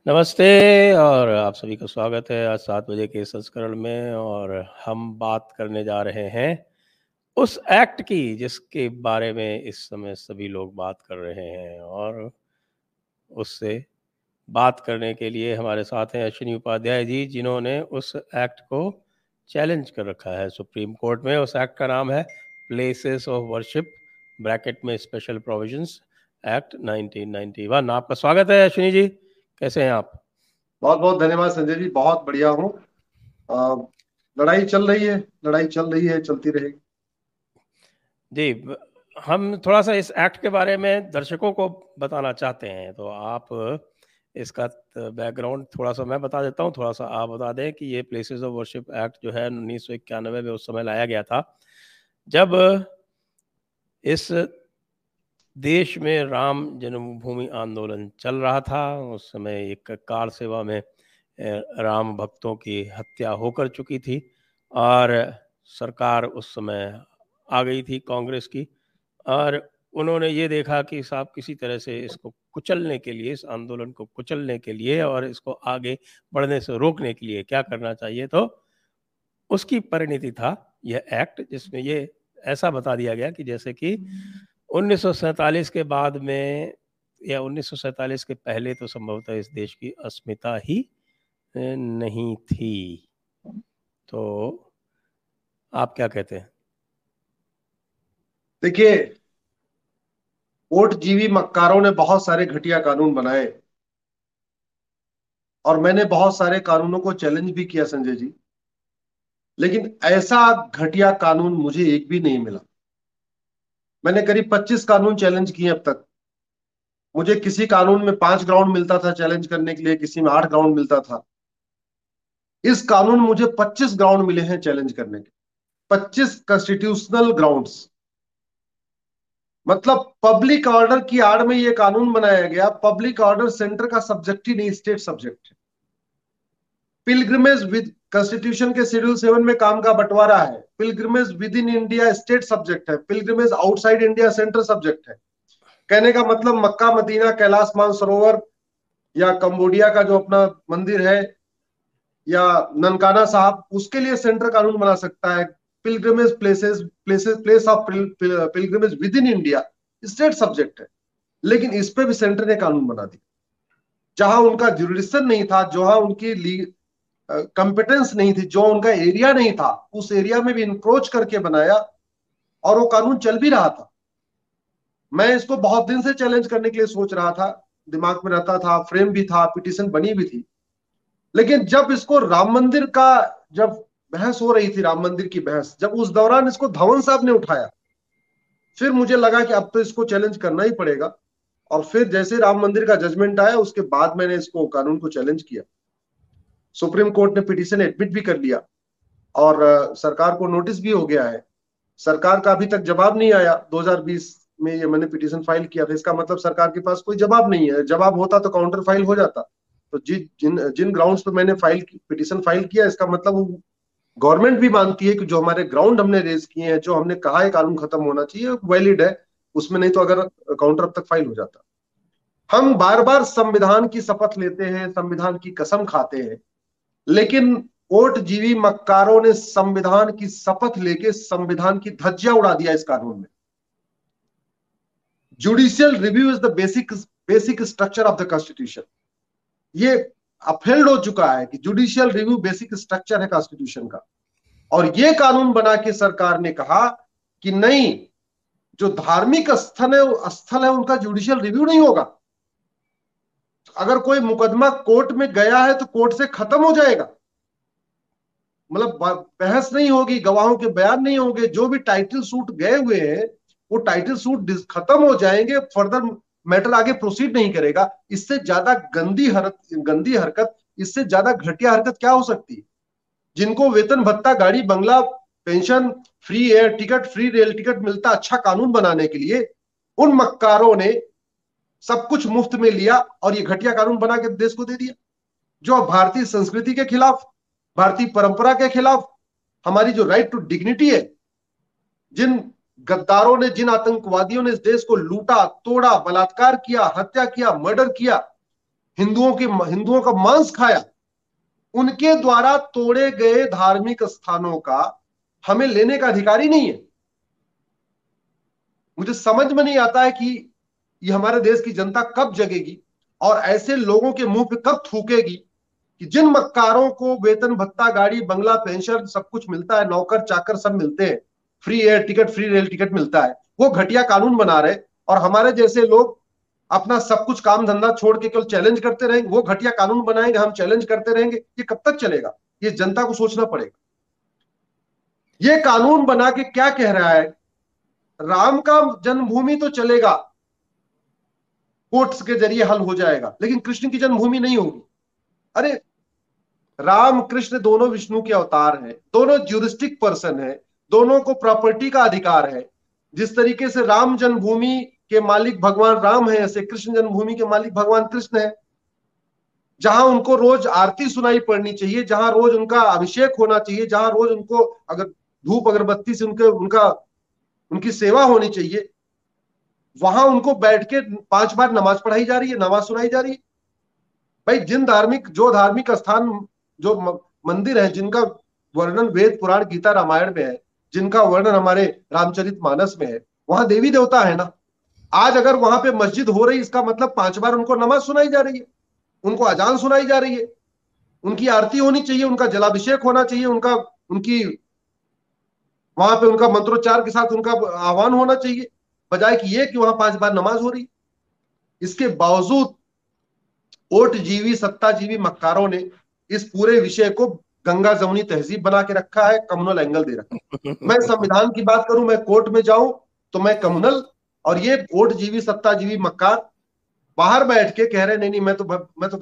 नमस्ते और आप सभी का स्वागत है आज 7 बजे के संस्करण में। और हम बात करने जा रहे हैं उस एक्ट की जिसके बारे में इस समय सभी लोग बात कर रहे हैं। और उससे बात करने के लिए हमारे साथ हैं अश्विनी उपाध्याय जी, जिन्होंने उस एक्ट को चैलेंज कर रखा है सुप्रीम कोर्ट में। उस एक्ट का नाम है प्लेसेस ऑफ वर्शिप ब्रैकेट में स्पेशल प्रोविजंस एक्ट 1991। आपका स्वागत है अश्विनी जी, कैसे हैं आप? बहुत बहुत धन्यवाद संजय जी, बहुत बढ़िया हूँ। अ, लड़ाई चल रही है, लड़ाई चल रही है, चलती रहेगी। जी, हम थोड़ा सा इस एक्ट के बारे में दर्शकों को बताना चाहते हैं, तो आप इसका बैकग्राउंड थोड़ा सा मैं बता देता हूँ, थोड़ा सा आप बता दें कि ये प्लेसेस ऑफ वर्शिप एक्ट जो है 1991 में उस समय लाया गया था, जब इस देश में राम जन्मभूमि आंदोलन चल रहा था। उस समय एक कार सेवा में राम भक्तों की हत्या होकर चुकी थी और सरकार उस समय आ गई थी कांग्रेस की। और उन्होंने ये देखा कि साहब किसी तरह से इसको कुचलने के लिए, इस आंदोलन को कुचलने के लिए और इसको आगे बढ़ने से रोकने के लिए क्या करना चाहिए, तो उसकी परिणति था यह एक्ट, जिसमें ये ऐसा बता दिया गया कि जैसे कि 1947 के बाद में या 1947 के पहले तो संभवतः इस देश की अस्मिता ही नहीं थी। तो आप क्या कहते हैं? देखिए, वोटजीवी मक्कारों ने बहुत सारे घटिया कानून बनाए और मैंने बहुत सारे कानूनों को चैलेंज भी किया संजय जी। लेकिन ऐसा घटिया कानून मुझे एक भी नहीं मिला। मैंने करीब 25 कानून चैलेंज किए अब तक। मुझे किसी कानून में 5 ग्राउंड मिलता था चैलेंज करने के लिए, किसी में 8 ग्राउंड मिलता था। इस कानून मुझे 25 ग्राउंड मिले हैं चैलेंज करने के। 25 कॉन्स्टिट्यूशनल ग्राउंड्स। मतलब पब्लिक ऑर्डर की आड़ में यह कानून बनाया गया। पब्लिक ऑर्डर सेंटर का सब्जेक्ट ही नहीं, स्टेट सब्जेक्ट है। पिलग्रिमेज विद कॉन्स्टिट्यूशन के शेड्यूल 7 में काम का बंटवारा है। Pilgrimage within India state subject है, pilgrimage outside India central subject है। कहने का मतलब मक्का मदीना कैलाश मानसरोवर या कंबोडिया का जो अपना मंदिर है या ननकाना साहब, उसके लिए सेंटर कानून बना सकता है। Pilgrimage place of pilgrimage within India state subject है। लेकिन इस पे भी सेंटर ने कानून बना दिया। जहां उनका जुरिडिक्शन नहीं था, जहां उनकी कंपिटेंस नहीं थी, जो उनका एरिया नहीं था, उस एरिया में भी इंक्रोच करके बनाया। और वो कानून चल भी रहा था। मैं इसको बहुत दिन से चैलेंज करने के लिए सोच रहा था, दिमाग में रहता था, फ्रेम भी था, पिटीशन बनी भी थी। लेकिन जब इसको राम मंदिर का, जब बहस हो रही थी, राम मंदिर की बहस, जब उस दौरान इसको धवन साहब ने उठाया, फिर मुझे लगा कि अब तो इसको चैलेंज करना ही पड़ेगा। और फिर जैसे राम मंदिर का जजमेंट आया, उसके बाद मैंने इसको कानून को चैलेंज किया। सुप्रीम कोर्ट ने पिटीशन एडमिट भी कर लिया और सरकार को नोटिस भी हो गया है। सरकार का अभी तक जवाब नहीं आया। 2020 में ये मैंने पिटीशन फाइल किया था। इसका मतलब सरकार के पास कोई जवाब नहीं है। जवाब होता तो काउंटर फाइल हो जाता। तो जिन जिन ग्राउंड्स पे मैंने पिटीशन फाइल किया, इसका मतलब वो गवर्नमेंट भी मानती है कि जो हमारे ग्राउंड हमने रेज किए हैं, जो हमने कहा है कानून खत्म होना चाहिए, वैलिड है। उसमें नहीं तो अगर काउंटर अब तक फाइल हो जाता। हम बार बार संविधान की शपथ लेते हैं, संविधान की कसम खाते हैं, लेकिन वोटजीवी मक्कारों ने संविधान की शपथ लेके संविधान की धज्जियां उड़ा दिया इस कानून में। Judicial review is the basic structure of the constitution. ये अफेल्ड हो चुका है कि जुडिशियल रिव्यू बेसिक स्ट्रक्चर है कॉन्स्टिट्यूशन का। और ये कानून बना के सरकार ने कहा कि नहीं, जो धार्मिक स्थल है उनका जुडिशियल रिव्यू नहीं होगा। अगर कोई मुकदमा कोर्ट में गया है तो कोर्ट से खत्म हो जाएगा। मतलब बहस नहीं होगी, गवाहों के बयान नहीं होंगे। जो भी टाइटल सूट गए हुए हैं, वो टाइटल सूट खत्म हो जाएंगे। फर्दर मैटर आगे प्रोसीड नहीं करेगा। इससे ज्यादा गंदी हरकत, इससे ज्यादा घटिया हरकत क्या हो सकती है? जिनको वेतन भत्ता, गाड़ी बंगला, pension, free air ticket, free rail ticket मिलता अच्छा कानून बनाने के लिए, उन मक्कारों ने सब कुछ मुफ्त में लिया और ये घटिया कानून बना के देश को दे दिया, जो भारतीय संस्कृति के खिलाफ, भारतीय परंपरा के खिलाफ, हमारी जो राइट टू डिग्निटी है। जिन गद्दारों ने, जिन आतंकवादियों ने इस देश को लूटा, तोड़ा, बलात्कार किया, हत्या किया, मर्डर किया, हिंदुओं का मांस खाया, उनके द्वारा तोड़े गए धार्मिक स्थानों का हमें लेने का अधिकार ही नहीं है। मुझे समझ में नहीं आता है कि ये हमारे देश की जनता कब जगेगी और ऐसे लोगों के मुंह पे कब थूकेगी कि जिन मक्कारों को वेतन भत्ता, गाड़ी बंगला, पेंशन सब कुछ मिलता है, नौकर चाकर सब मिलते हैं, free air ticket, free rail ticket मिलता है, वो घटिया कानून बना रहे और हमारे जैसे लोग अपना सब कुछ काम धंधा छोड़ के केवल चैलेंज करते रहेंगे। वो घटिया कानून बनाएंगे, हम चैलेंज करते रहेंगे, ये कब तक चलेगा? ये जनता को सोचना पड़ेगा। ये कानून बना के क्या कह रहा है? राम का जन्मभूमि तो चलेगा, कोर्ट्स के जरिए हल हो जाएगा, लेकिन कृष्ण की जन्मभूमि नहीं होगी। अरे, राम कृष्ण दोनों विष्णु के अवतार हैं, दोनों ज्यूरिस्टिक पर्सन है, दोनों को प्रॉपर्टी का अधिकार है। जिस तरीके से राम जन्मभूमि के मालिक भगवान राम है, ऐसे कृष्ण जन्मभूमि के मालिक भगवान कृष्ण है। जहां उनको रोज आरती सुनाई पड़नी चाहिए, जहां रोज उनका अभिषेक होना चाहिए, जहां रोज उनको अगर धूप अगरबत्ती से उनकी सेवा होनी चाहिए, वहां उनको बैठ के 5 बार नमाज पढ़ाई जा रही है, नमाज सुनाई जा रही है। भाई, जो धार्मिक स्थान, जो मंदिर है जिनका वर्णन वेद पुराण गीता रामायण में है, जिनका वर्णन हमारे रामचरित मानस में है, वहां देवी देवता है ना। आज अगर वहां पे मस्जिद हो रही, इसका मतलब 5 बार उनको नमाज सुनाई जा रही है, उनको अजान सुनाई जा रही है, उनकी आरती होनी चाहिए, उनका जलाभिषेक होना चाहिए, उनकी वहां पे उनका मंत्रोच्चार के साथ उनका आह्वान होना चाहिए, बजाय कि ये कि वहां 5 बार नमाज हो रही। इसके बावजूद ओट जीवी सत्ता जीवी मक्कारों ने इस पूरे विषय को गंगा जमुनी तहजीब बना के रखा है, कम्युनल एंगल दे रखा है। मैं संविधान की बात करूं, मैं कोर्ट में जाऊं तो मैं कम्युनल, और ये ओट जीवी सत्ता जीवी मक्कार बाहर बैठ के कह रहे नहीं नहीं, मैं तो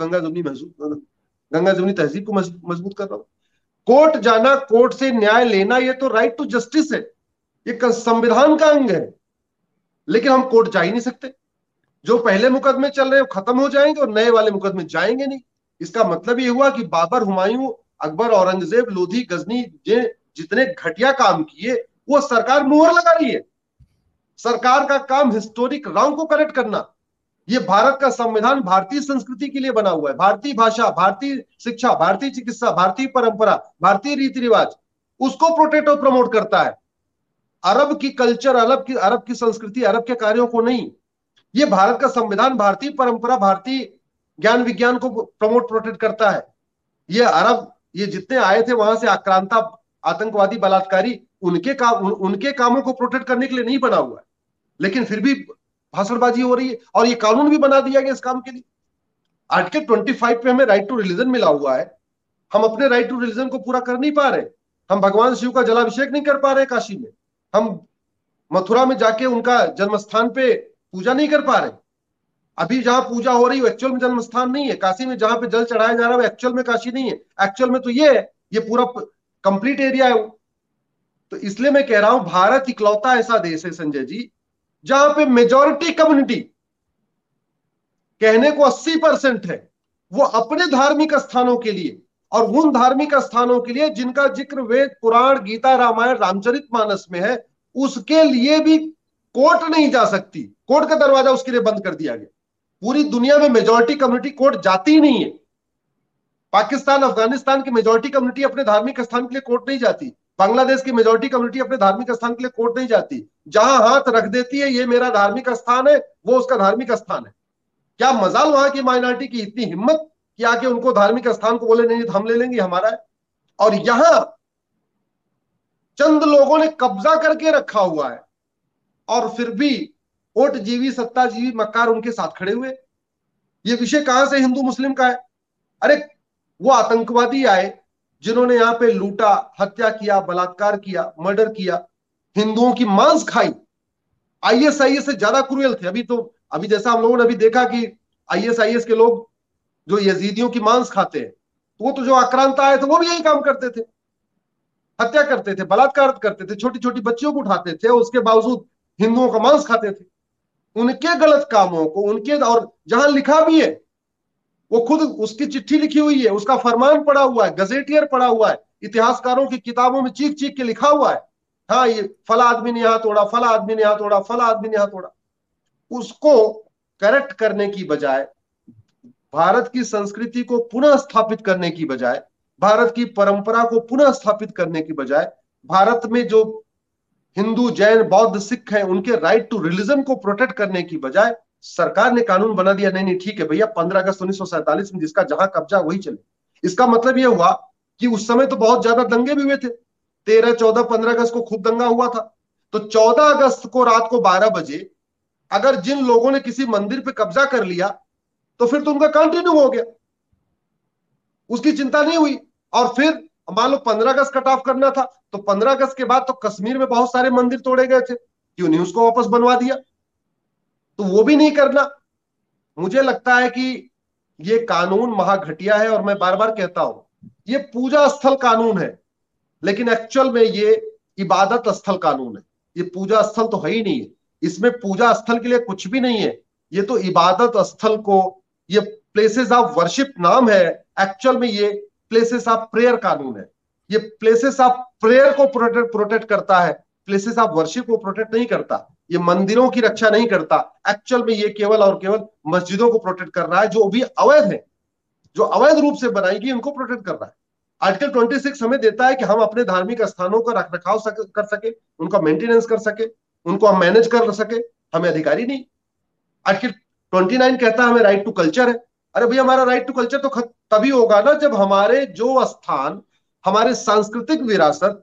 गंगा जमुनी तहजीब को मजबूत कर रहा हूं। कोर्ट जाना, कोर्ट से न्याय लेना, ये तो राइट टू जस्टिस है, ये संविधान का अंग है। लेकिन हम कोर्ट जा ही नहीं सकते। जो पहले मुकदमे चल रहे हैं खत्म हो जाएंगे और नए वाले मुकदमे जाएंगे नहीं। इसका मतलब ये हुआ कि बाबर, हुमायूं, अकबर, औरंगजेब, लोधी, गजनी, ये जितने घटिया काम किए वो सरकार मुहर लगा रही है। सरकार का काम हिस्टोरिक रॉन्ग को करेक्ट करना। ये भारत का संविधान भारतीय संस्कृति के लिए बना हुआ है, भारतीय भाषा, भारतीय शिक्षा, भारतीय चिकित्सा, भारतीय परंपरा, भारतीय रीति रिवाज, उसको प्रोटेक्ट और प्रमोट करता है। अरब की कल्चर, अरब की संस्कृति, अरब के कार्यों को नहीं। ये भारत का संविधान भारतीय परंपरा, भारतीय ज्ञान विज्ञान को प्रमोट प्रोटेक्ट करता है। ये अरब, ये जितने आए थे वहां से आक्रांता, आतंकवादी, बलात्कारी, उनके कामों को प्रोटेक्ट करने के लिए नहीं बना हुआ है। लेकिन फिर भी भाषणबाजी हो रही है और ये कानून भी बना दिया गया इस काम के लिए। आर्टिकल 25 पे हमें राइट टू रिलीजन मिला हुआ है, हम अपने राइट टू रिलीजन को पूरा कर नहीं पा रहे। हम भगवान शिव का जलाभिषेक नहीं कर पा रहे काशी में, हम मथुरा में जाके उनका जन्म स्थान पे पूजा नहीं कर पा रहे। अभी जहां पूजा हो रही है एक्चुअल में जन्म स्थान नहीं है। काशी में जहां पे जल चढ़ाया जा रहा है एक्चुअल में काशी नहीं है, एक्चुअल में तो ये है, ये पूरा कंप्लीट एरिया है वो। तो इसलिए मैं कह रहा हूं, भारत इकलौता ऐसा देश है संजय जी, जहां पे मेजोरिटी कम्युनिटी, कहने को 80% है, वो अपने धार्मिक स्थानों के लिए और उन धार्मिक स्थानों के लिए जिनका जिक्र वेद पुराण गीता रामायण रामचरित मानस में है, उसके लिए भी कोर्ट नहीं जा सकती। कोर्ट का दरवाजा उसके लिए बंद कर दिया गया। पूरी दुनिया में मेजोरिटी कम्युनिटी कोर्ट जाती ही नहीं है। पाकिस्तान, अफगानिस्तान की मेजोरिटी कम्युनिटी अपने धार्मिक स्थान के लिए कोर्ट नहीं जाती। बांग्लादेश की मेजोरिटी कम्युनिटी अपने धार्मिक स्थान के लिए कोर्ट नहीं जाती। जहां हाथ रख देती है, ये मेरा धार्मिक स्थान है, वो उसका धार्मिक स्थान है। क्या मजाल वहां की माइनॉरिटी की इतनी हिम्मत कि आके उनको धार्मिक स्थान को बोले नहीं हम ले लेंगे, हमारा है। और यहां चंद लोगों ने कब्जा करके रखा हुआ है और फिर भी ओट जीवी सत्ता जीवी मक्कार उनके साथ खड़े हुए। ये विषय कहां से हिंदू मुस्लिम का है? अरे, वो आतंकवादी आए जिन्होंने यहां पे लूटा, हत्या किया, बलात्कार किया, मर्डर किया, हिंदुओं की मांस खाई। आईएसआईएस से ज्यादा क्रूएल थे। अभी जैसा हम लोगों ने अभी देखा कि आईएसआईएस के लोग जो यजीदियों की मांस खाते हैं, तो वो तो जो आक्रांता आए थे वो भी यही काम करते थे, हत्या करते थे, बलात्कार करते थे, छोटी छोटी बच्चियों को उठाते थे, उसके बावजूद हिंदुओं का मांस खाते थे। उनके गलत कामों को, उनके, और जहां लिखा भी है, वो खुद उसकी चिट्ठी लिखी हुई है, उसका फरमान पड़ा हुआ है, गजेटियर पड़ा हुआ है, इतिहासकारों की किताबों में चीख चीख के लिखा हुआ है, हाँ ये फला आदमी ने यहां तोड़ा, फला आदमी ने यहां तोड़ा, फला आदमी ने यहां तोड़ा। उसको करेक्ट करने की बजाय भारत की संस्कृति को पुनः स्थापित करने की बजाय, भारत की परंपरा को पुनः स्थापित करने की बजाय, भारत में जो हिंदू, जैन, बौद्ध, सिख हैं उनके राइट टू रिलीजन को प्रोटेक्ट करने की बजाय सरकार ने कानून बना दिया, नहीं नहीं ठीक है भैया, 15 अगस्त 1947 में जिसका जहां कब्जा वही चले। इसका मतलब यह हुआ कि उस समय तो बहुत ज्यादा दंगे भी हुए थे, 13, 14, 15 अगस्त को खूब दंगा हुआ था। तो 14 अगस्त को रात को 12 बजे अगर जिन लोगों ने किसी मंदिर पे कब्जा कर लिया तो फिर तो उनका कंटिन्यू हो गया, उसकी चिंता नहीं हुई। और फिर मान लो 15 अगस्त कट ऑफ करना था, तो 15 अगस्त के बाद तो कश्मीर में बहुत सारे मंदिर तोड़े गए थे, क्यों नहीं उसको वापस बनवा दिया? तो वो भी नहीं करना। मुझे लगता है कि ये कानून महाघटिया है, और मैं बार बार कहता हूं ये पूजा स्थल कानून है, लेकिन एक्चुअल में ये इबादत स्थल कानून है। ये पूजा स्थल तो है ही नहीं है, इसमें पूजा स्थल के लिए कुछ भी नहीं है। ये तो इबादत स्थल को, ये प्लेसेस ऑफ वर्शिप नाम है, एक्चुअल में ये प्लेसेस ऑफ प्रेयर कानून है। ये प्लेसेस ऑफ प्रेयर को प्रोटेक्ट प्रोटेक्ट करता है, प्लेसेस ऑफ वर्शिप को प्रोटेक्ट नहीं करता। ये मंदिरों की रक्षा नहीं करता, एक्चुअल में ये केवल और केवल मस्जिदों को प्रोटेक्ट कर रहा है, जो भी अवैध है, जो अवैध रूप से बनाई गई उनको प्रोटेक्ट कर रहा है। आर्टिकल 26 हमें देता है कि हम अपने धार्मिक स्थानों का रख रखाव कर सके, उनका मेंटेनेंस कर सके, उनको हम मैनेज कर सके, हमें अधिकारी नहीं। आर्टिकल 29 कहता है हमें राइट टू कल्चर है। अरे भैया, हमारा राइट टू कल्चर तो तभी होगा ना जब हमारे जो स्थान, हमारे सांस्कृतिक विरासत,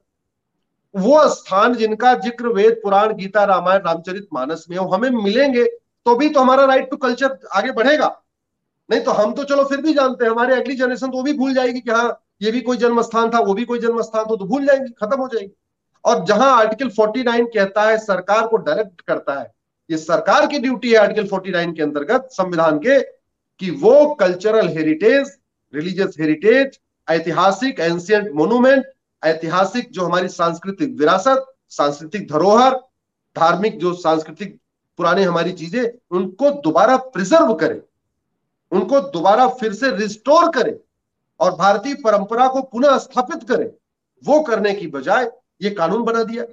वो स्थान जिनका जिक्र वेद, पुराण, गीता, रामायण, रामचरित मानस में हो, हमें मिलेंगे, तो भी तो हमारा राइट टू कल्चर आगे बढ़ेगा। नहीं तो हम तो चलो फिर भी जानते हैं, हमारी अगली जनरेशन तो वो भी भूल जाएगी कि हाँ ये भी कोई जन्म स्थान था, वो भी कोई जन्म स्थान था, तो भूल जाएंगे, खत्म हो जाएगी। और जहां आर्टिकल 49 कहता है सरकार को डायरेक्ट करता है, ये सरकार की ड्यूटी है आर्टिकल 49 के अंतर्गत संविधान के, कि वो कल्चरल हेरिटेज, रिलीजियस हेरिटेज, ऐतिहासिक एंशियंट मोन्यूमेंट, ऐतिहासिक जो हमारी सांस्कृतिक विरासत, सांस्कृतिक धरोहर, धार्मिक जो सांस्कृतिक पुरानी हमारी चीजें, उनको दोबारा प्रिजर्व करे, उनको दोबारा फिर से रिस्टोर करे और भारतीय परंपरा को पुनः स्थापित करे। वो करने की बजाय ये कानून बना दिया।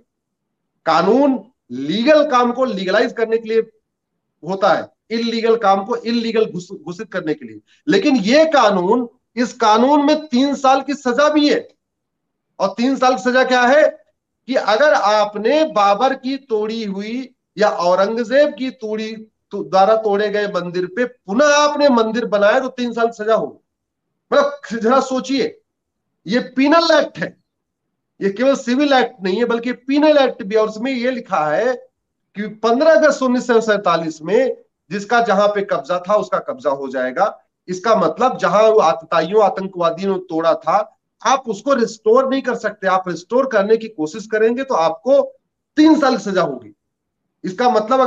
कानून लीगल काम को लीगलाइज करने के लिए होता है, इलीगल काम को इलीगल घोषित करने के लिए। लेकिन ये कानून, इस कानून में 3 साल की सजा भी है। और 3 साल की सजा क्या है कि अगर आपने बाबर की तोड़ी हुई या औरंगजेब की तोड़ी द्वारा तोड़े गए मंदिर पे पुनः आपने मंदिर बनाया तो 3 साल की सजा होगी। मतलब जरा सोचिए, ये पीनल एक्ट है, ये केवल सिविल एक्ट नहीं है बल्कि पीनल एक्ट भी है। और उसमें ये लिखा है कि 15 अगस्त 1947 में जिसका जहां पे कब्जा था उसका कब्जा हो जाएगा। इसका मतलब जहां आतताइयों, आतंकवादियों ने तोड़ा था, आप उसको रिस्टोर नहीं कर सकते। आप रिस्टोर करने की कोशिश करेंगे तो आपको 3 साल की सजा होगी। इसका मतलब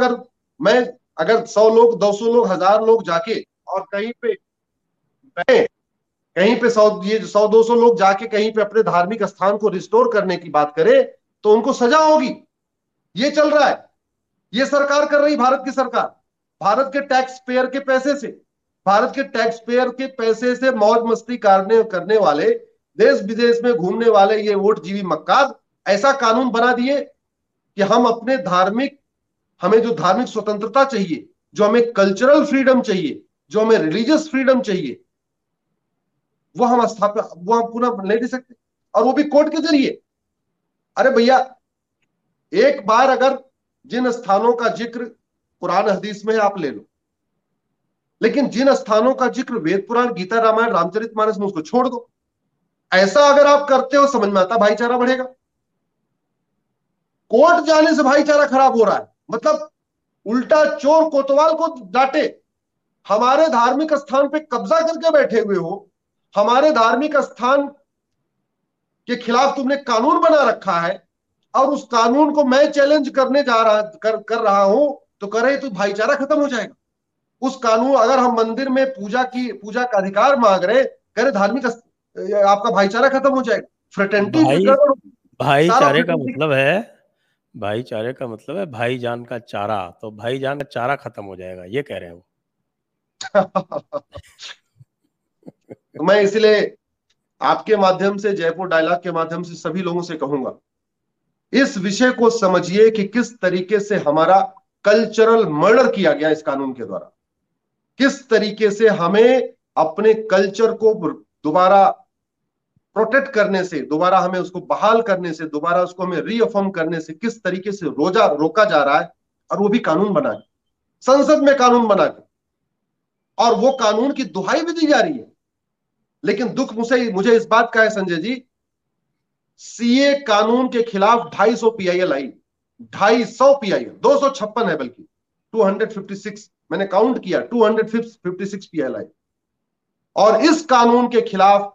अगर 100 लोग, 200 लोग, 1000 लोग जाके और कहीं पे बैठे, कहीं पे 100, 200 लोग जाके कहीं पे अपने धार्मिक स्थान को रिस्टोर करने की बात करें तो उनको सजा होगी। ये चल रहा है, ये सरकार कर रही, भारत की सरकार, भारत के टैक्स पेयर के पैसे से, भारत के टैक्स पेयर के पैसे से मौज मस्ती करने वाले, देश विदेश में घूमने वाले ये वोट जीवी मक्कार ऐसा कानून बना दिए कि हम अपने धार्मिक, हमें जो धार्मिक स्वतंत्रता चाहिए, जो हमें कल्चरल फ्रीडम चाहिए, जो हमें रिलीजियस फ्रीडम चाहिए, वो हम पुनः नहीं दे सकते, और वो भी कोर्ट के जरिए। अरे भैया, एक बार अगर जिन स्थानों का जिक्र कुरान हदीस में है आप ले लो, लेकिन जिन स्थानों का जिक्र वेद, पुराण, गीता, रामायण, रामचरितमानस में, उसको छोड़ दो। ऐसा अगर आप करते हो, समझ में आता भाईचारा बढ़ेगा। कोर्ट जाने से भाईचारा खराब हो रहा है, मतलब उल्टा चोर कोतवाल को डांटे। हमारे धार्मिक स्थान पे कब्जा करके बैठे हुए हो, हमारे धार्मिक स्थान के खिलाफ तुमने कानून बना रखा है, और उस कानून को मैं चैलेंज करने जा रहा कर रहा हूं, तो कह रहे तो भाईचारा खत्म हो जाएगा। उस कानून, अगर हम मंदिर में पूजा का अधिकार मांग रहे, कह रहे धार्मिक आपका भाईचारा खत्म हो जाएगा, फ्रेटर्निटी सारा भाईचारे का फ्रेटर्निटी। मतलब है, भाईचारे का मतलब है भाईजान का चारा, तो भाईजान का चारा खत्म हो जाएगा, ये कह रहे हैं वो। तो मैं इसलिए आपके माध्यम से, जयपुर डायलॉग के माध्यम से सभी लोगों से कहूंगा, इस विषय को समझिए कि किस तरीके से हमारा कल्चरल मर्डर किया गया इस कानून के द्वारा, किस तरीके से हमें अपने कल्चर को दोबारा प्रोटेक्ट करने से, दोबारा हमें उसको बहाल करने से, दोबारा उसको हमें रीअफर्म करने से किस तरीके से रोका जा रहा है, और वो भी कानून बना के, संसद में कानून बना के, और वो कानून की दुहाई भी दी जा रही है। लेकिन दुख मुझे मुझे इस बात का है संजय जी, सीए कानून के खिलाफ 250 पीआईएल आई, 250 पीआईएल, 256 है बल्कि, 256, मैंने काउंट किया, 256 पीआईएल आई, और इस कानून के खिलाफ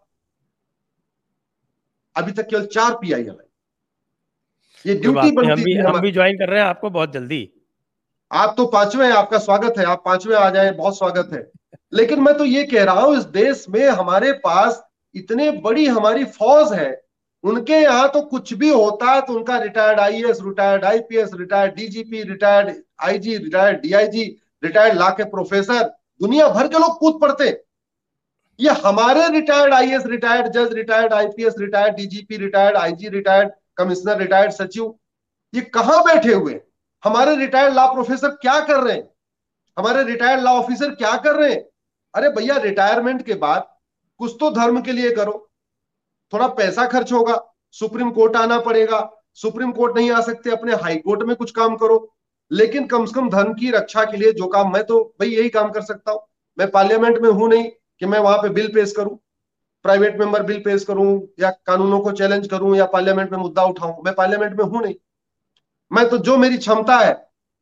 अभी तक केवल 4 पीआईएल आई। ये कोई ड्यूटी बात नहीं, बनती थी हम भी हमारी। ज्वाइन कर रहे हैं आपको बहुत जल्दी। आप तो पांचवें हैं, आपका स्वागत है, आप पांचवें आ जाएं, बहुत स्वागत है। लेकिन मैं तो ये कह रहा हूं, इस देश में हमारे पास इतने बड़ी हमारी फौज है, उनके यहाँ तो कुछ भी होता है तो उनका retired IAS, retired IPS, retired DGP, retired IG, retired DIG, retired law के प्रोफेसर, दुनिया भर के लोग कूद पड़ते। ये हमारे रिटायर्ड आईएएस, रिटायर्ड जज, retired IPS, retired DGP, retired IG, retired commissioner, retired सचिव, ये कहां बैठे हुए हैं? हमारे रिटायर्ड लॉ प्रोफेसर क्या कर रहे हैं? हमारे रिटायर्ड लॉ ऑफिसर क्या कर रहे हैं? अरे भैया, रिटायरमेंट के बाद कुछ तो धर्म के लिए करो, थोड़ा पैसा खर्च होगा, सुप्रीम कोर्ट आना पड़ेगा, सुप्रीम कोर्ट नहीं आ सकते, अपने हाई कोर्ट में कुछ काम करो, लेकिन कम से कम धर्म की रक्षा के लिए जो काम, मैं तो भाई यही काम कर सकता हूं। मैं पार्लियामेंट में हूं नहीं कि मैं वहां पे बिल पेश करूं, प्राइवेट मेंबर बिल पेश करूं, या कानूनों को चैलेंज करूं, या पार्लियामेंट में मुद्दा उठाऊं, मैं पार्लियामेंट में हूं नहीं। मैं तो जो मेरी क्षमता है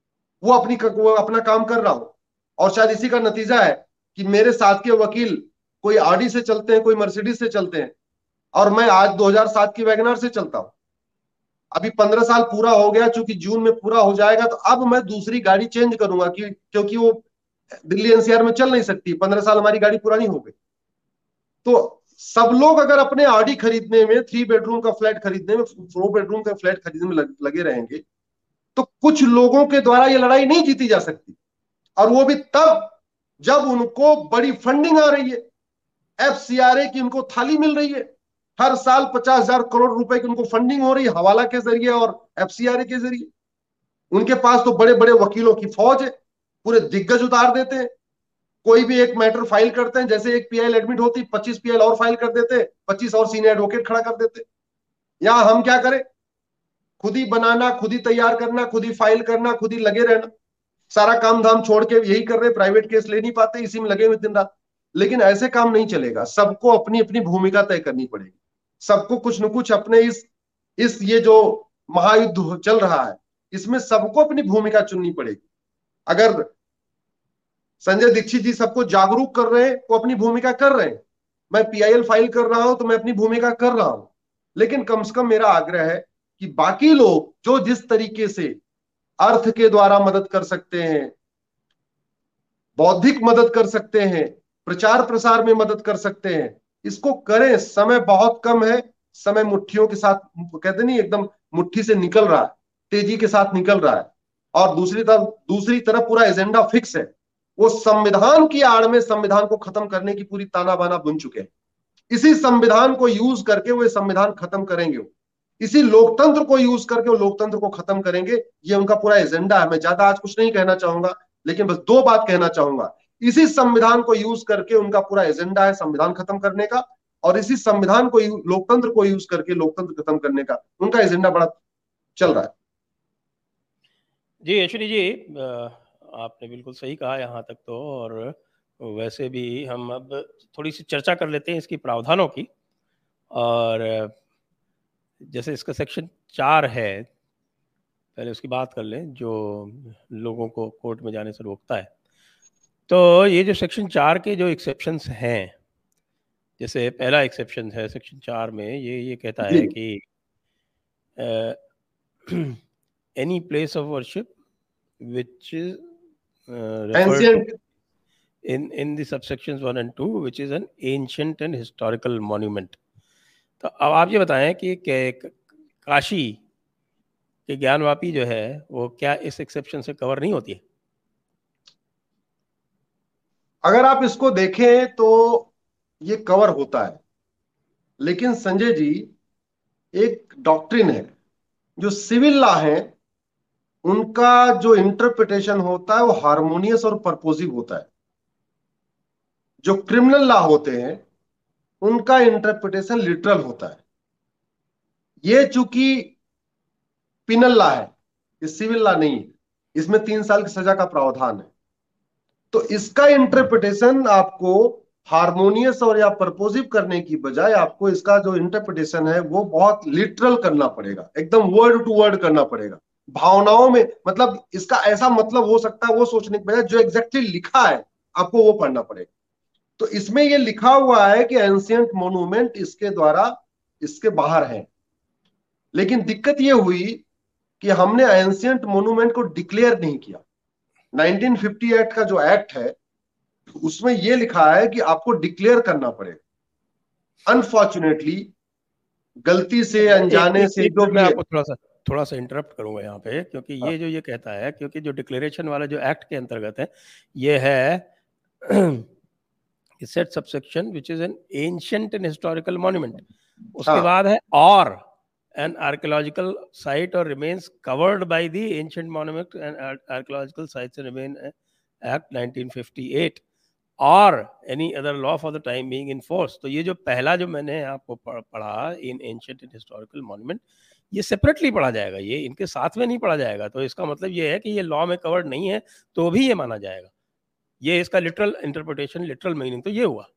वो अपना काम कर रहा हूं, और शायद इसी का नतीजा है कि मेरे साथ के वकील कोई आडी से चलते हैं, कोई मर्सिडीज से चलते हैं, और मैं आज 2007 की वैगनआर से चलता हूं। अभी 15 साल पूरा हो गया, चूंकि जून में पूरा हो जाएगा, तो अब मैं दूसरी गाड़ी चेंज करूंगा, क्योंकि वो दिल्ली एनसीआर में चल नहीं सकती, 15 साल हमारी गाड़ी पुरानी हो गई। तो सब लोग अगर अपने आडी खरीदने में, 3 बेडरूम का फ्लैट खरीदने में, 4 बेडरूम का फ्लैट खरीदने में लगे रहेंगे, तो कुछ लोगों के द्वारा ये लड़ाई नहीं जीती जा सकती, और वो भी तब जब उनको बड़ी फंडिंग आ रही है, एफसीआरए की उनको थाली मिल रही है, हर साल 50,000 करोड़ रुपए की उनको फंडिंग हो रही है, हवाला के जरिए और एफसीआरए के जरिए। उनके पास तो बड़े बड़े वकीलों की फौज है, पूरे दिग्गज उतार देते हैं। कोई भी एक मैटर फाइल करते हैं, जैसे एक पीआईएल एडमिट होती, 25 पीआईएल और फाइल कर देते, 25 और सीनियर एडवोकेट खड़ा कर देते। यहां हम क्या करें? खुद ही बनाना, खुद ही तैयार करना, खुद ही फाइल करना, खुद ही लगे रहना, सारा काम धाम छोड़ के यही कर रहे, प्राइवेट केस ले नहीं पाते, इसी में लगे हुए दिन रात। लेकिन ऐसे काम नहीं चलेगा, सबको अपनी अपनी भूमिका तय करनी पड़ेगी, सबको कुछ न कुछ अपने इस ये जो महायुद्ध चल रहा है, इसमें सबको अपनी भूमिका चुननी पड़ेगी। अगर संजय दीक्षित जी सबको जागरूक कर रहे हैं, वो अपनी भूमिका कर रहे हैं, मैं पीआईएल फाइल कर रहा हूं तो मैं अपनी भूमिका कर रहा हूं, लेकिन कम से कम मेरा आग्रह है कि बाकी लोग जो जिस तरीके से अर्थ के द्वारा मदद कर सकते हैं, बौद्धिक मदद कर सकते हैं, प्रचार प्रसार में मदद कर सकते हैं, इसको करें। समय बहुत कम है, समय मुट्ठियों के साथ, कहते नहीं, एकदम मुट्ठी से निकल रहा है, तेजी के साथ निकल रहा है। और दूसरी तरफ पूरा एजेंडा फिक्स है। वो संविधान की आड़ में संविधान को खत्म करने की पूरी ताना बाना बुन चुके हैं। इसी संविधान को यूज करके वो संविधान खत्म करेंगे, इसी लोकतंत्र को यूज करके वो लोकतंत्र को खत्म करेंगे। ये उनका पूरा एजेंडा है। मैं ज्यादा आज कुछ नहीं कहना चाहूंगा, लेकिन बस 2 बात कहना चाहूंगा। इसी संविधान को यूज करके उनका पूरा एजेंडा है संविधान खत्म करने का, और इसी संविधान को, लोकतंत्र को यूज करके लोकतंत्र खत्म करने का उनका एजेंडा बड़ा चल रहा है। जी अश्विनी जी, आपने बिल्कुल सही कहा यहाँ तक तो। और वैसे भी हम अब थोड़ी सी चर्चा कर लेते हैं इसकी प्रावधानों की। और जैसे इसका सेक्शन 4 है, पहले उसकी बात कर लें, जो लोगों को कोर्ट में जाने से रोकता है। तो ये जो सेक्शन 4 के जो एक्सेप्शंस हैं, जैसे पहला एक्सेप्शन है सेक्शन 4 में, ये कहता जी। है कि any place of worship which is referred to ancient. in the subsections 1 and 2 which is an ancient and historical monument। तो अब आप ये बताएं कि काशी के ज्ञानवापी जो है वो क्या इस एक्सेप्शन से कवर नहीं होती है? अगर आप इसको देखें तो ये कवर होता है, लेकिन संजय जी, एक डॉक्ट्रिन है, जो सिविल लॉ है, उनका जो इंटरप्रिटेशन होता है वो हार्मोनियस और परपोजिव होता है। जो क्रिमिनल लॉ होते हैं उनका इंटरप्रिटेशन लिटरल होता है। ये चूंकि पिनल लॉ है, ये सिविल लॉ नहीं है, इसमें 3 साल की सजा का प्रावधान है। तो इसका इंटरप्रिटेशन आपको हार्मोनियस और या परपोजिव करने की बजाय आपको इसका जो इंटरप्रिटेशन है वो बहुत लिटरल करना पड़ेगा, एकदम वर्ड टू वर्ड करना पड़ेगा। भावनाओं में, मतलब इसका ऐसा मतलब हो सकता है वो सोचने के बजाय जो एग्जैक्टली लिखा है आपको वो पढ़ना पड़ेगा। तो इसमें ये लिखा हुआ है कि एंशियंट मोन्यूमेंट इसके द्वारा इसके बाहर है। लेकिन दिक्कत ये हुई कि हमने एंशियंट मोन्यूमेंट को डिक्लेयर नहीं किया। 1950 एक्ट का जो एक्ट है उसमें यह लिखा है कि आपको डिक्लेयर करना पड़ेगा। अनफॉर्चुनेटली, गलती से, एक अनजाने एक से, एक जो मिनट मैं भी है। आपको थोड़ा सा इंटरप्ट करूंगा यहाँ पे, क्योंकि हाँ, ये जो ये कहता है, क्योंकि जो डिक्लेरेशन वाला जो एक्ट के अंतर्गत है ये है set subsection which is an ancient and historical monument, उसके हाँ, बाद है और एन आर्कियोलॉजिकल साइट और remains covered by the ancient monument and archaeological sites remain act 1958 और any other law for the time being in force. तो ये जो पहला जो मैंने आपको पढ़ा in ancient and historical monument, ये सेपरेटली पढ़ा जाएगा, ये इनके साथ में नहीं पढ़ा जाएगा। तो इसका मतलब ये है कि ये लॉ में कवर्ड नहीं है तो भी ये माना जाएगा। ये इसका लिटरल इंटरप्रिटेशन, लिटरल मीनिंग तो ये हुआ।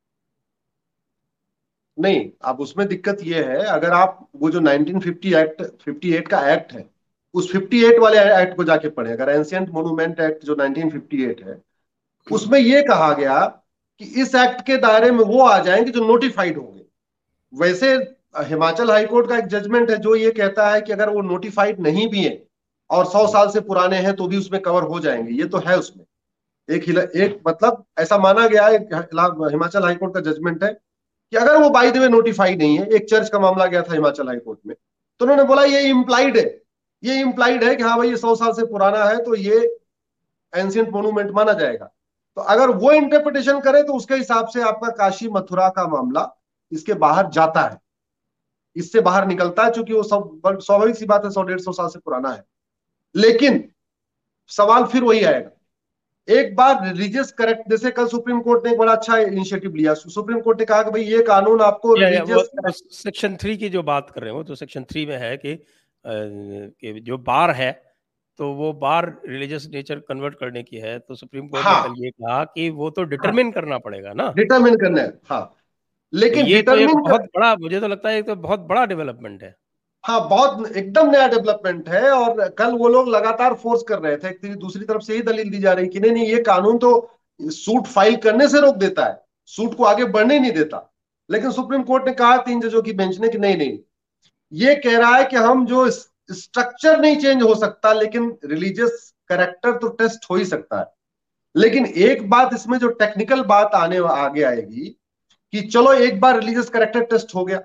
नहीं, अब उसमें दिक्कत ये है, अगर आप वो जो 1950 एक्ट, 58 का एक्ट है, उस 58 वाले एक्ट को जाके पढ़े, अगर एंशियंट मोन्यूमेंट एक्ट जो 1958 है, उसमें यह कहा गया कि इस एक्ट के दायरे में वो आ जाएंगे जो नोटिफाइड होंगे। वैसे हिमाचल हाईकोर्ट का एक जजमेंट है जो ये कहता है कि अगर वो नोटिफाइड नहीं भी है और 100 साल से पुराने हैं तो भी उसमें कवर हो जाएंगे, ये तो है उसमें। एक मतलब ऐसा माना गया है, हिमाचल हाईकोर्ट का जजमेंट है कि अगर वो बाय द वे नोटिफाई नहीं है, एक चर्च का मामला गया था हिमाचल हाईकोर्ट में, तो उन्होंने बोला ये इम्प्लाइड है, ये इम्प्लाइड है कि हाँ भाई ये 100 साल से पुराना है तो ये एंशियंट मोन्यूमेंट माना जाएगा। तो अगर वो इंटरप्रिटेशन करे तो उसके हिसाब से आपका काशी मथुरा का मामला इसके बाहर जाता है, इससे बाहर निकलता है, क्योंकि वो सब स्वाभाविक सी बात है, 100-150 साल से पुराना है। लेकिन सवाल फिर वही आएगा, एक बार रिलीजियस करेक्ट, जैसे कल सुप्रीम कोर्ट ने एक बड़ा अच्छा इनिशिएटिव लिया, सुप्रीम कोर्ट ने कहा कि भाई ये कानून आपको या रिलीजियस, वो सेक्शन 3 की जो बात कर रहे हो, तो सेक्शन 3 में है कि जो बार है तो वो बार रिलीजियस नेचर कन्वर्ट करने की है, तो सुप्रीम कोर्ट ने कल हाँ, ये कहा कि वो तो हाँ, डिटरमिन करना पड़ेगा ना। डिटरमिन करना है, हाँ। तो लेकिन ये तो एक डिटरमिन बहुत बड़ा, मुझे तो लगता है एक तो बहुत बड़ा डेवलपमेंट है। हाँ, बहुत एकदम नया डेवलपमेंट है। और कल वो लोग लगातार फोर्स कर रहे थे, दूसरी तरफ से ही दलील दी जा रही कि नहीं नहीं, ये कानून तो सूट फाइल करने से रोक देता है, सूट को आगे बढ़ने नहीं देता। लेकिन सुप्रीम कोर्ट ने कहा 3 जजों की बेंच ने कि नहीं नहीं, ये कह रहा है कि हम जो स्ट्रक्चर नहीं चेंज हो सकता लेकिन रिलीजियस कैरेक्टर तो टेस्ट हो ही सकता है। लेकिन एक बात इसमें जो टेक्निकल बात आने आगे आएगी कि चलो एक बार रिलीजियस कैरेक्टर टेस्ट हो गया,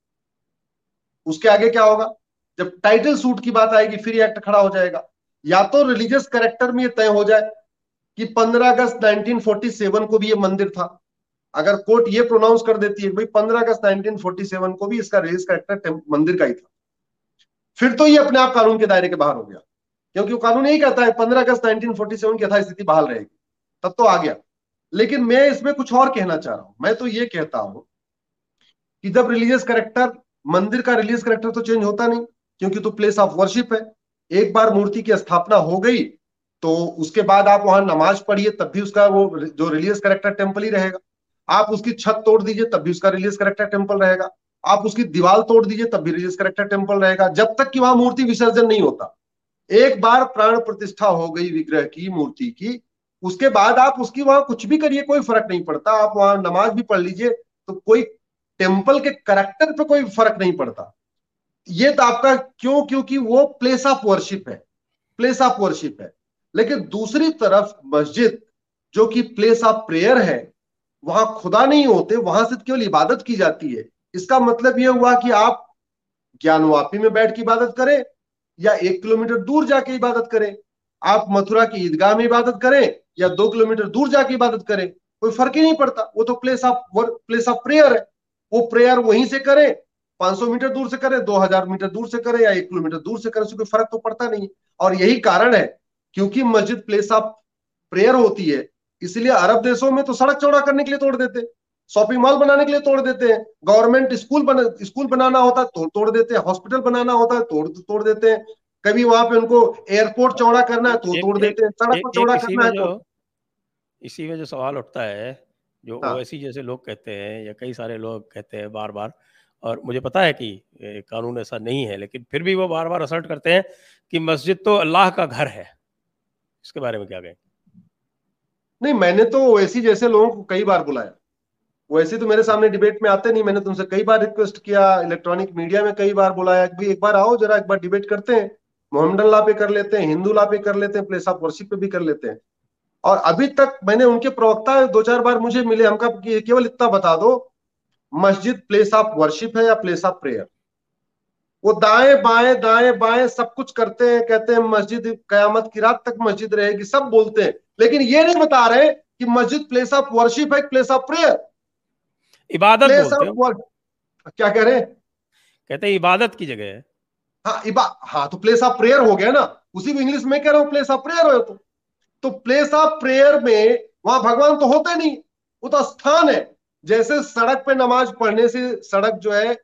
उसके आगे क्या होगा? जब टाइटल सूट की बात आएगी फिर ये एक्ट खड़ा हो जाएगा। या तो रिलीजियस कैरेक्टर में ये तय हो जाए कि 15 अगस्त 1947 को भी ये मंदिर था, अगर कोर्ट ये प्रोनाउंस कर देती है भाई 15 अगस्त 1947 को भी इसका रिलीजियस कैरेक्टर मंदिर का ही था, फिर तो ये अपने आप कानून के दायरे के बाहर हो गया, क्योंकि वो कानून यही कहता है 15 अगस्त 1947 की यथास्थिति बहाल रहेगी, तब तो आ गया। लेकिन मैं इसमें कुछ और कहना चाह रहा हूं। मैं तो ये कहता हूं कि जब रिलीजियस करेक्टर, मंदिर का रिलीजियस करेक्टर तो चेंज होता नहीं, क्योंकि तो प्लेस ऑफ वर्शिप है। एक बार मूर्ति की स्थापना हो गई तो उसके बाद आप वहां नमाज पढ़िए तब भी उसका वो जो रिलीजियस करेक्टर टेम्पल ही रहेगा। आप उसकी छत तोड़ दीजिए तब भी उसका रिलीजियस करेक्टर टेम्पल रहेगा। आप उसकी दीवार तोड़ दीजिए तब भी रिलीजियस करेक्टर टेम्पल रहेगा, जब तक कि वहां मूर्ति विसर्जन नहीं होता। एक बार प्राण प्रतिष्ठा हो गई विग्रह की, मूर्ति की, उसके बाद आप उसकी वहां कुछ भी करिए कोई फर्क नहीं पड़ता, आप वहां नमाज भी पढ़ लीजिए तो कोई टेम्पल के करेक्टर पे कोई फर्क नहीं पड़ता। ये तो आपका क्यों? क्योंकि वो प्लेस ऑफ वर्शिप है, प्लेस ऑफ वर्शिप है। लेकिन दूसरी तरफ मस्जिद जो कि प्लेस ऑफ प्रेयर है, वहां खुदा नहीं होते, वहां से केवल इबादत की जाती है। इसका मतलब यह हुआ कि आप ज्ञानवापी में बैठ के इबादत करें या 1 किलोमीटर दूर जाके इबादत करें, आप मथुरा की ईदगाह में इबादत करें या 2 किलोमीटर दूर जाके इबादत करें, कोई फर्क ही नहीं पड़ता। वो तो प्लेस ऑफ प्रेयर है। वो प्रेयर वहीं से करें, 500 मीटर दूर से करें, 2000 मीटर दूर से करें या 1 किलोमीटर दूर से करें, उससे कोई फर्क तो पड़ता नहीं। और यही कारण है, क्योंकि मस्जिद प्लेस ऑफ प्रेयर होती है, इसलिए अरब देशों में तो सड़क चौड़ा करने के लिए तोड़ देते हैं, शॉपिंग मॉल बनाने के लिए तोड़ देते हैं, गवर्नमेंट स्कूल बनाना होता है तो तोड़ देते हैं, हॉस्पिटल बनाना होता है तोड़ तोड़ देते हैं, कभी वहां पे उनको एयरपोर्ट चौड़ा करना है तो तोड़ एक एक देते हैं, सड़क को एक चौड़ा करना है तो। इसी में जो सवाल उठता है, जो हाँ ओवैसी जैसे लोग कहते हैं या कई सारे लोग कहते हैं बार बार, और मुझे पता है कि कानून ऐसा नहीं है, लेकिन फिर भी वो बार बार असर्ट करते हैं कि मस्जिद तो अल्लाह का घर है। इसके बारे में क्या कहें? नहीं, मैंने तो ओवैसी जैसे लोगों को कई बार बुलाया, वैसे तो मेरे सामने डिबेट में आते नहीं, मैंने तुमसे कई बार रिक्वेस्ट किया, इलेक्ट्रॉनिक मीडिया में कई बार बुलाया कि भाई एक बार आओ जरा, एक बार डिबेट करते हैं, मोहम्मदन लॉ पे कर लेते हैं, हिंदू लॉ पे कर लेते हैं, प्लेस ऑफ वर्शिप पे भी कर लेते हैं। और अभी तक मैंने उनके प्रवक्ता दो चार बार मुझे मिले, हमका केवल इतना बता दो मस्जिद प्लेस ऑफ वर्शिप है या प्लेस ऑफ प्रेयर। वो दाएं बाएं सब कुछ करते हैं, कहते हैं मस्जिद कयामत की रात तक मस्जिद रहेगी, सब बोलते हैं, लेकिन ये नहीं बता रहे कि मस्जिद प्लेस ऑफ वर्शिप है, प्लेस ऑफ प्रेयर। इबादत प्लेस बोलते ऑफ हो, वर्शिप क्या कह रहे हैं? कहते हैं इबादत की जगह है। हाँ हाँ, तो प्लेस ऑफ प्रेयर हो गया ना, उसी को इंग्लिश में कह रहा हूं, प्लेस ऑफ प्रेयर हो तो प्लेस ऑफ प्रेयर में वहां भगवान तो होते नहीं, वो तो स्थान है। जैसे सड़क पे नमाज पढ़ने से सड़क जो है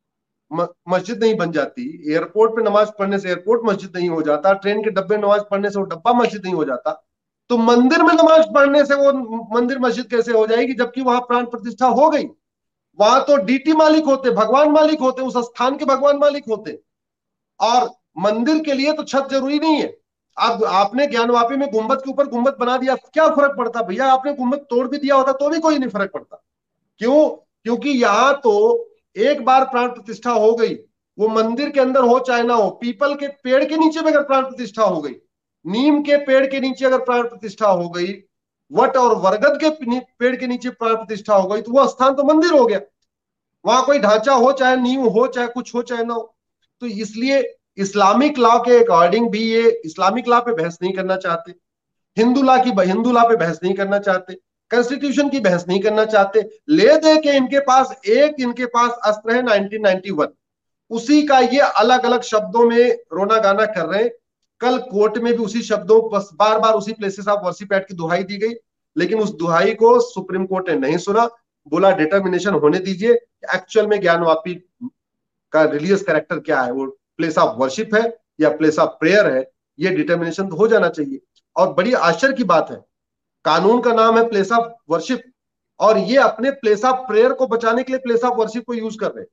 मस्जिद नहीं बन जाती, एयरपोर्ट पे नमाज पढ़ने से एयरपोर्ट मस्जिद नहीं हो जाता, ट्रेन के डब्बे नमाज पढ़ने से वो डब्बा मस्जिद नहीं हो जाता, तो मंदिर में नमाज पढ़ने से वो मंदिर मस्जिद कैसे हो जाएगी, जबकि वहां प्राण प्रतिष्ठा हो गई। वहां तो डीटी मालिक होते, भगवान मालिक होते, उस स्थान के भगवान मालिक होते। और मंदिर के लिए तो छत जरूरी नहीं है। अब आपने ज्ञानवापी में गुंबद के ऊपर गुंबद बना दिया, क्या फर्क पड़ता भैया, आपने गुंबद तोड़ भी दिया होता तो भी कोई नहीं फर्क पड़ता। क्यों? क्योंकि यहां तो एक बार प्राण प्रतिष्ठा हो गई, वो मंदिर के अंदर हो चाहे ना हो, पीपल के पेड़ के नीचे भी अगर प्राण प्रतिष्ठा हो गई, नीम के पेड़ के नीचे अगर प्राण प्रतिष्ठा हो गई, वट और बरगद के पेड़ के नीचे प्राण प्रतिष्ठा हो गई, तो वो स्थान तो मंदिर हो गया। वहां कोई ढांचा हो चाहे नींव हो चाहे कुछ हो चाहे ना हो। तो इसलिए इस्लामिक लॉ के अकॉर्डिंग भी ये इस्लामिक लॉ पे बहस नहीं करना चाहते, हिंदू लॉ पे बहस नहीं करना चाहते, कॉन्स्टिट्यूशन की बहस नहीं करना चाहते। ले दे के इनके पास अस्त्र है 1991, उसी का ये अलग अलग शब्दों में रोना गाना कर रहे हैं। कल कोर्ट में भी उसी शब्दों बस बार बार उसी प्लेसेस ऑफ वर्शिप एक्ट की दुहाई दी गई, लेकिन उस दुहाई को सुप्रीम कोर्ट ने नहीं सुना, बोला डिटर्मिनेशन होने दीजिए एक्चुअल में ज्ञानवापी का रिलीजियस कैरेक्टर क्या है, वो प्लेस ऑफ वर्शिप है या प्लेस ऑफ प्रेयर है, ये डिटर्मिनेशन तो हो जाना चाहिए। और बड़ी आश्चर्य की बात है, कानून का नाम है प्लेस ऑफ वर्शिप, और ये अपने प्लेस ऑफ प्रेयर को बचाने के लिए प्लेस ऑफ वर्शिप को यूज कर रहे हैं।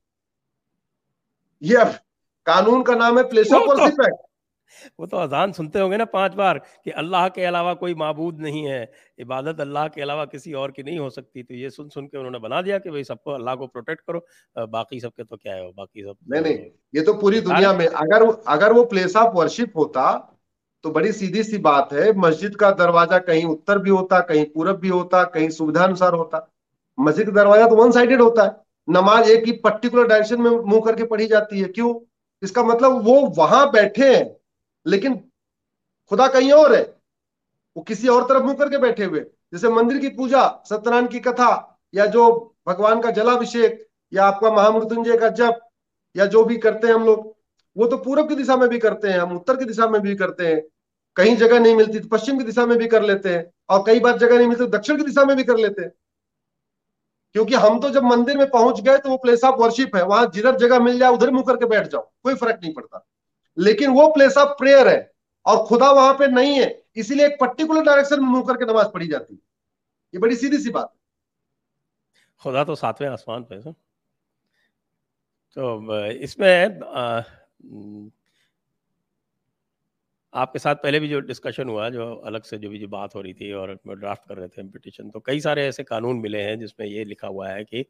ये कानून का नाम है प्लेस ऑफ वो तो वर्शिप एक्ट। वो तो अजान सुनते होंगे ना 5 बार कि अल्लाह के अलावा कोई माबूद नहीं है, इबादत अल्लाह के अलावा किसी और की नहीं हो सकती। तो ये सुन सुन के उन्होंने बना दिया कि भाई सबको अल्लाह को प्रोटेक्ट करो, बाकी सबके तो क्या है, वो बाकी सब नहीं नहीं, तो ये तो पूरी बेकार है। दुनिया में अगर अगर वो प्लेस ऑफ वर्शिप होता तो बड़ी सीधी सी बात है, मस्जिद का दरवाजा कहीं उत्तर भी होता, कहीं पूरब भी होता, कहीं सुविधा अनुसार होता। मस्जिद का दरवाजा तो वन साइडेड होता है, नमाज एक ही पर्टिकुलर डायरेक्शन में मुंह करके पढ़ी जाती है। क्यों? इसका मतलब वो वहां बैठे हैं, लेकिन खुदा कहीं और है, वो किसी और तरफ मुंह करके बैठे हुए। जैसे मंदिर की पूजा, सत्यनारायण की कथा, या जो भगवान का जलाभिषेक, या आपका महामृत्युंजय का जप, या जो भी करते हैं हम लोग, वो तो पूरब की दिशा में भी करते हैं, हम उत्तर की दिशा में भी करते हैं, कहीं जगह नहीं मिलती तो पश्चिम की दिशा में भी कर लेते हैं, और कई बार जगह नहीं मिलती तो दक्षिण की दिशा में भी कर लेते हैं। क्योंकि हम तो जब मंदिर में पहुंच गए तो वो प्लेस ऑफ वर्शिप है, वहां जिधर जगह मिल जाए उधर मुंह करके बैठ जाओ, कोई फर्क नहीं पड़ता। लेकिन वो प्लेस ऑफ प्रेयर है और खुदा वहां पे नहीं है, इसीलिए एक पर्टिकुलर डायरेक्शन में मुंह करके नमाज पढ़ी जाती है। ये बड़ी सीधी सी बात खुदा तो 7वें आसमान पे है। तो इसमें आपके साथ पहले भी जो डिस्कशन हुआ, जो अलग से जो बात हो रही थी और ड्राफ्ट कर रहे थे पिटिशन, तो कई सारे ऐसे कानून मिले हैं जिसमें ये लिखा हुआ है कि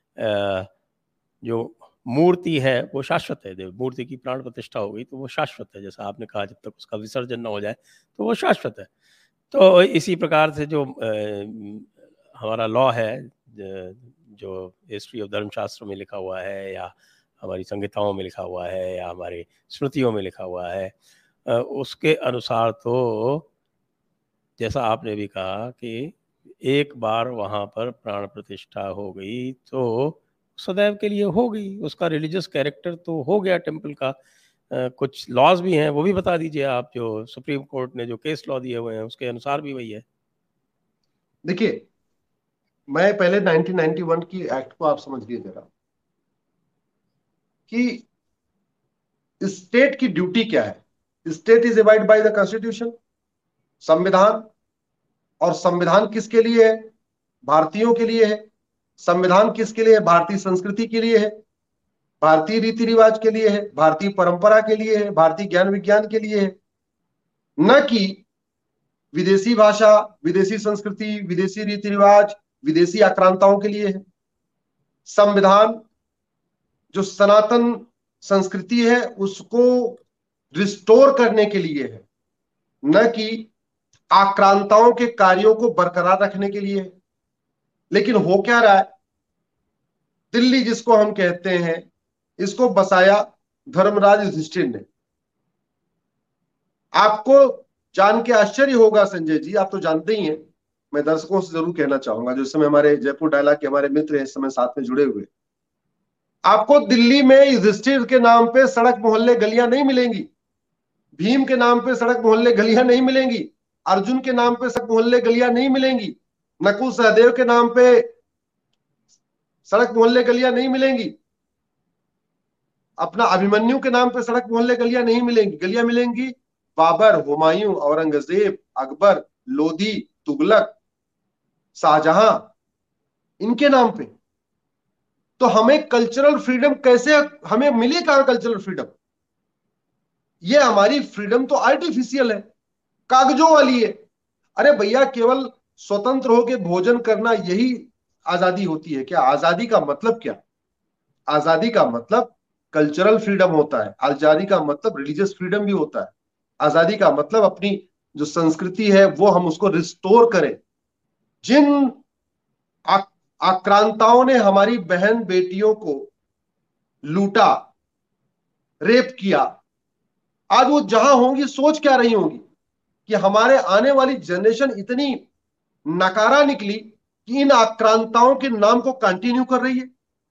जो मूर्ति है वो शाश्वत है। जब मूर्ति की प्राण प्रतिष्ठा हो गई तो वो शाश्वत है, जैसा आपने कहा, जब तक उसका विसर्जन न हो जाए तो वो शाश्वत है। तो इसी प्रकार से जो हमारा लॉ है, जो हिस्ट्री ऑफ धर्मशास्त्र में लिखा हुआ है, या हमारी संहिताओं में लिखा हुआ है, या हमारी स्मृतियों में लिखा हुआ है, उसके अनुसार तो जैसा आपने भी कहा कि एक बार वहाँ पर प्राण प्रतिष्ठा हो गई तो सदैव के लिए हो गई, उसका रिलीजियस कैरेक्टर तो हो गया टेम्पल का। कुछ लॉज भी हैं, वो भी बता दीजिए आप, जो सुप्रीम कोर्ट ने जो केस लॉ दिए हुए हैं उसके अनुसार भी वही है। देखिए, मैं पहले 1991 की एक्ट को आप समझिए जरा, कि स्टेट की ड्यूटी क्या है। State is abide by the constitution, संविधान। और संविधान किसके लिए है? भारतीयों के लिए है। संविधान किसके लिए है? भारतीय संस्कृति के लिए है, भारतीय रीति रिवाज के लिए है, भारतीय परंपरा के लिए है, भारतीय ज्ञान विज्ञान के लिए है। न कि विदेशी भाषा, विदेशी संस्कृति, विदेशी रीति रिवाज, विदेशी आक्रांताओं के लिए है। संविधान जो सनातन संस्कृति है उसको रिस्टोर करने के लिए है, न कि आक्रांताओं के कार्यों को बरकरार रखने के लिए है। लेकिन हो क्या रहा है? दिल्ली जिसको हम कहते हैं, इसको बसाया धर्मराज युधिष्ठिर ने। आपको जान के आश्चर्य होगा संजय जी, आप तो जानते ही हैं, मैं दर्शकों से जरूर कहना चाहूंगा जो इस समय हमारे जयपुर डायलॉग के हमारे मित्र हैं, इस समय साथ में जुड़े हुए, आपको दिल्ली में युधिष्ठिर के नाम पे सड़क मोहल्ले गलियां नहीं मिलेंगी, भीम के नाम पे सड़क मोहल्ले गलियां नहीं मिलेंगी, अर्जुन के नाम पे सड़क मोहल्ले गलियां नहीं मिलेंगी, नकुल सहदेव के नाम पे सड़क मोहल्ले गलियां नहीं मिलेंगी, अपना अभिमन्यु के नाम पे सड़क मोहल्ले गलियां नहीं मिलेंगी। गलियां मिलेंगी बाबर, हुमायूं, औरंगजेब, अकबर, लोधी, तुगलक, शाहजहां, इनके नाम पे। तो हमें कल्चरल फ्रीडम कैसे, हमें मिली कहां कल्चरल फ्रीडम? ये हमारी फ्रीडम तो आर्टिफिशियल है, कागजों वाली है। अरे भैया, केवल स्वतंत्र होकर भोजन करना यही आजादी होती है क्या? आजादी का मतलब क्या? आजादी का मतलब कल्चरल फ्रीडम होता है, आजादी का मतलब रिलीजियस फ्रीडम भी होता है, आजादी का मतलब अपनी जो संस्कृति है वो हम उसको रिस्टोर करें। जिन आक्रांताओं ने हमारी बहन बेटियों को लूटा, रेप किया, आज वो जहां होंगी सोच क्या रही होंगी कि हमारे आने वाली जनरेशन इतनी नकारा निकली कि इन आक्रांताओं के नाम को कंटिन्यू कर रही है।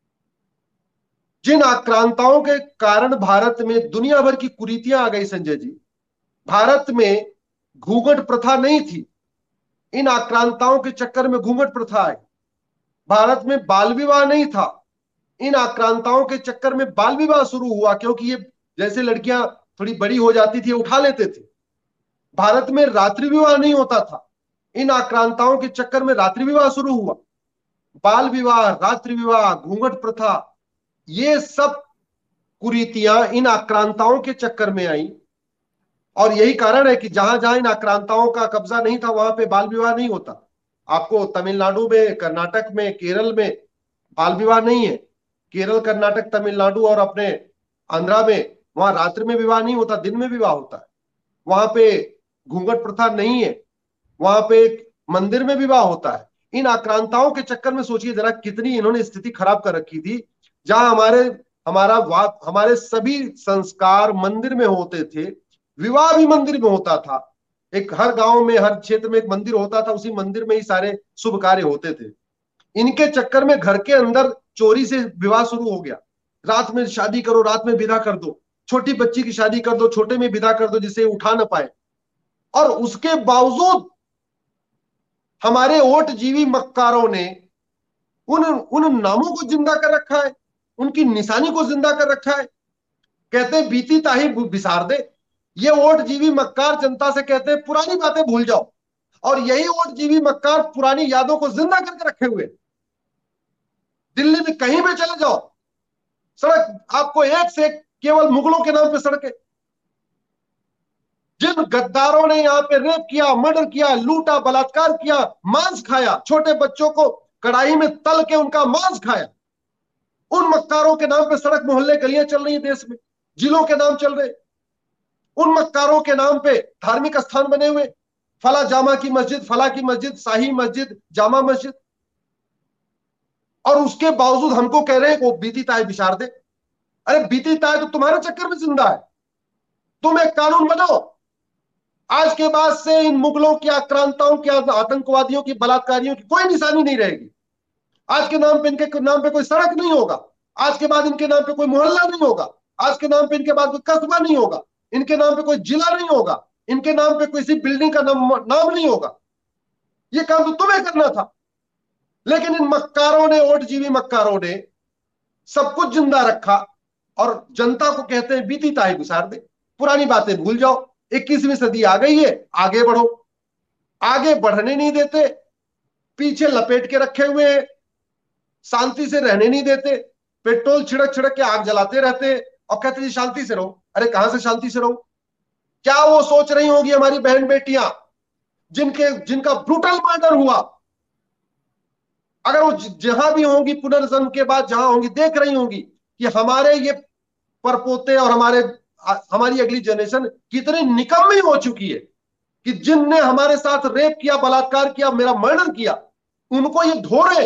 जिन आक्रांताओं के कारण भारत में दुनिया भर की कुरीतियां आ गई संजय जी, भारत में घूंघट प्रथा नहीं थी, इन आक्रांताओं के चक्कर में घूंघट प्रथा आई। भारत में बाल विवाह नहीं था, इन आक्रांताओं के चक्कर में बाल विवाह शुरू हुआ, क्योंकि ये जैसे लड़कियां थोड़ी बड़ी हो जाती थी उठा लेते थे। भारत में रात्रि विवाह नहीं होता था, इन आक्रांताओं के चक्कर में रात्रि विवाह शुरू हुआ। बाल विवाह, रात्रि विवाह, घूंघट प्रथा, ये सब कुरीतियां इन आक्रांताओं के चक्कर में आई। और यही कारण है कि जहां जहां इन आक्रांताओं का कब्जा नहीं था वहां पे बाल विवाह नहीं होता। आपको तमिलनाडु में, कर्नाटक में, केरल में बाल विवाह नहीं है। केरल, कर्नाटक, तमिलनाडु और अपने आंध्रा में वहां रात्रि में विवाह नहीं होता, दिन में विवाह होता है। वहां पे घूंघट प्रथा नहीं है, वहां पे मंदिर में विवाह होता है। इन आक्रांताओं के चक्कर में सोचिए जरा कितनी इन्होंने स्थिति खराब कर रखी थी। जहां हमारे सभी संस्कार मंदिर में होते थे, विवाह भी मंदिर में होता था। एक हर गांव में, हर क्षेत्र में एक मंदिर होता था, उसी मंदिर में ही सारे शुभ कार्य होते थे। इनके चक्कर में घर के अंदर चोरी से विवाह शुरू हो गया। रात में शादी करो, रात में विदा कर दो, छोटी बच्ची की शादी कर दो, छोटे में विदा कर दो जिसे उठा ना पाए। और उसके बावजूद हमारे ओट जीवी मक्कारों ने उन उन नामों को जिंदा कर रखा है, उनकी निशानी को जिंदा कर रखा है। कहते हैं बीती ताही बिसार दे। ये ओट जीवी मक्कार जनता से कहते हैं पुरानी बातें भूल जाओ, और यही ओट जीवी मक्कार पुरानी यादों को जिंदा करके रखे हुए। दिल्ली में कहीं भी चले जाओ, सड़क आपको एक से एक केवल मुगलों के नाम पे सड़कें। जिन गद्दारों ने यहाँ पे रेप किया, मर्डर किया, लूटा, बलात्कार किया, मांस खाया, छोटे बच्चों को कड़ाई में तल के उनका मांस खाया, उन मक्कारों के नाम पे सड़क मोहल्ले गलियां चल रही है देश में, जिलों के नाम चल रहे। उन मक्कारों के नाम पे धार्मिक स्थान बने हुए, फला जामा की मस्जिद, फला की मस्जिद, शाही मस्जिद, जामा मस्जिद। और उसके बावजूद हमको कह रहे हैं वो बीती ताय बिछाड़ दे। अरे बीती ताय तो तुम्हारे चक्कर में जिंदा है। तुम एक कानून बनाओ, आज के बाद से इन मुगलों की आक्रांताओं की, आतंकवादियों की, बलात्कारियों की कोई निशानी नहीं रहेगी। आज के नाम पे, इनके नाम पे कोई सड़क नहीं होगा, आज के बाद इनके नाम पे कोई मोहल्ला नहीं होगा, आज के नाम पे इनके बाद कोई कस्बा नहीं होगा, इनके नाम पे कोई जिला नहीं होगा, इनके नाम पे किसी बिल्डिंग का नाम नहीं होगा। ये काम तो तुम्हें करना था। लेकिन इन मक्कारों ने, ओटजीवी मक्कारों ने सब कुछ जिंदा रखा और जनता को कहते हैं बीती ताई गुजार दे, पुरानी बातें भूल जाओ, 21वीं सदी आ गई है, आगे बढ़ो। आगे बढ़ने नहीं देते, पीछे लपेट के रखे हुए हैं, शांति से रहने नहीं देते, पेट्रोल छिड़क छिड़क के आग जलाते रहते और कहते जी शांति से रहो। अरे कहां से शांति से रहो? क्या वो सोच रही होगी हमारी बहन बेटियां जिनके जिनका ब्रूटल मर्डर हुआ, अगर वो जहां भी होंगी पुनर्जन्म के बाद जहां होंगी, देख रही होंगी कि हमारे ये परपोते और हमारी अगली जनरेशन कितनी निकम्मी हो चुकी है कि जिनने हमारे साथ रेप किया, बलात्कार किया, मेरा मर्डर किया, उनको ये ढो रहे।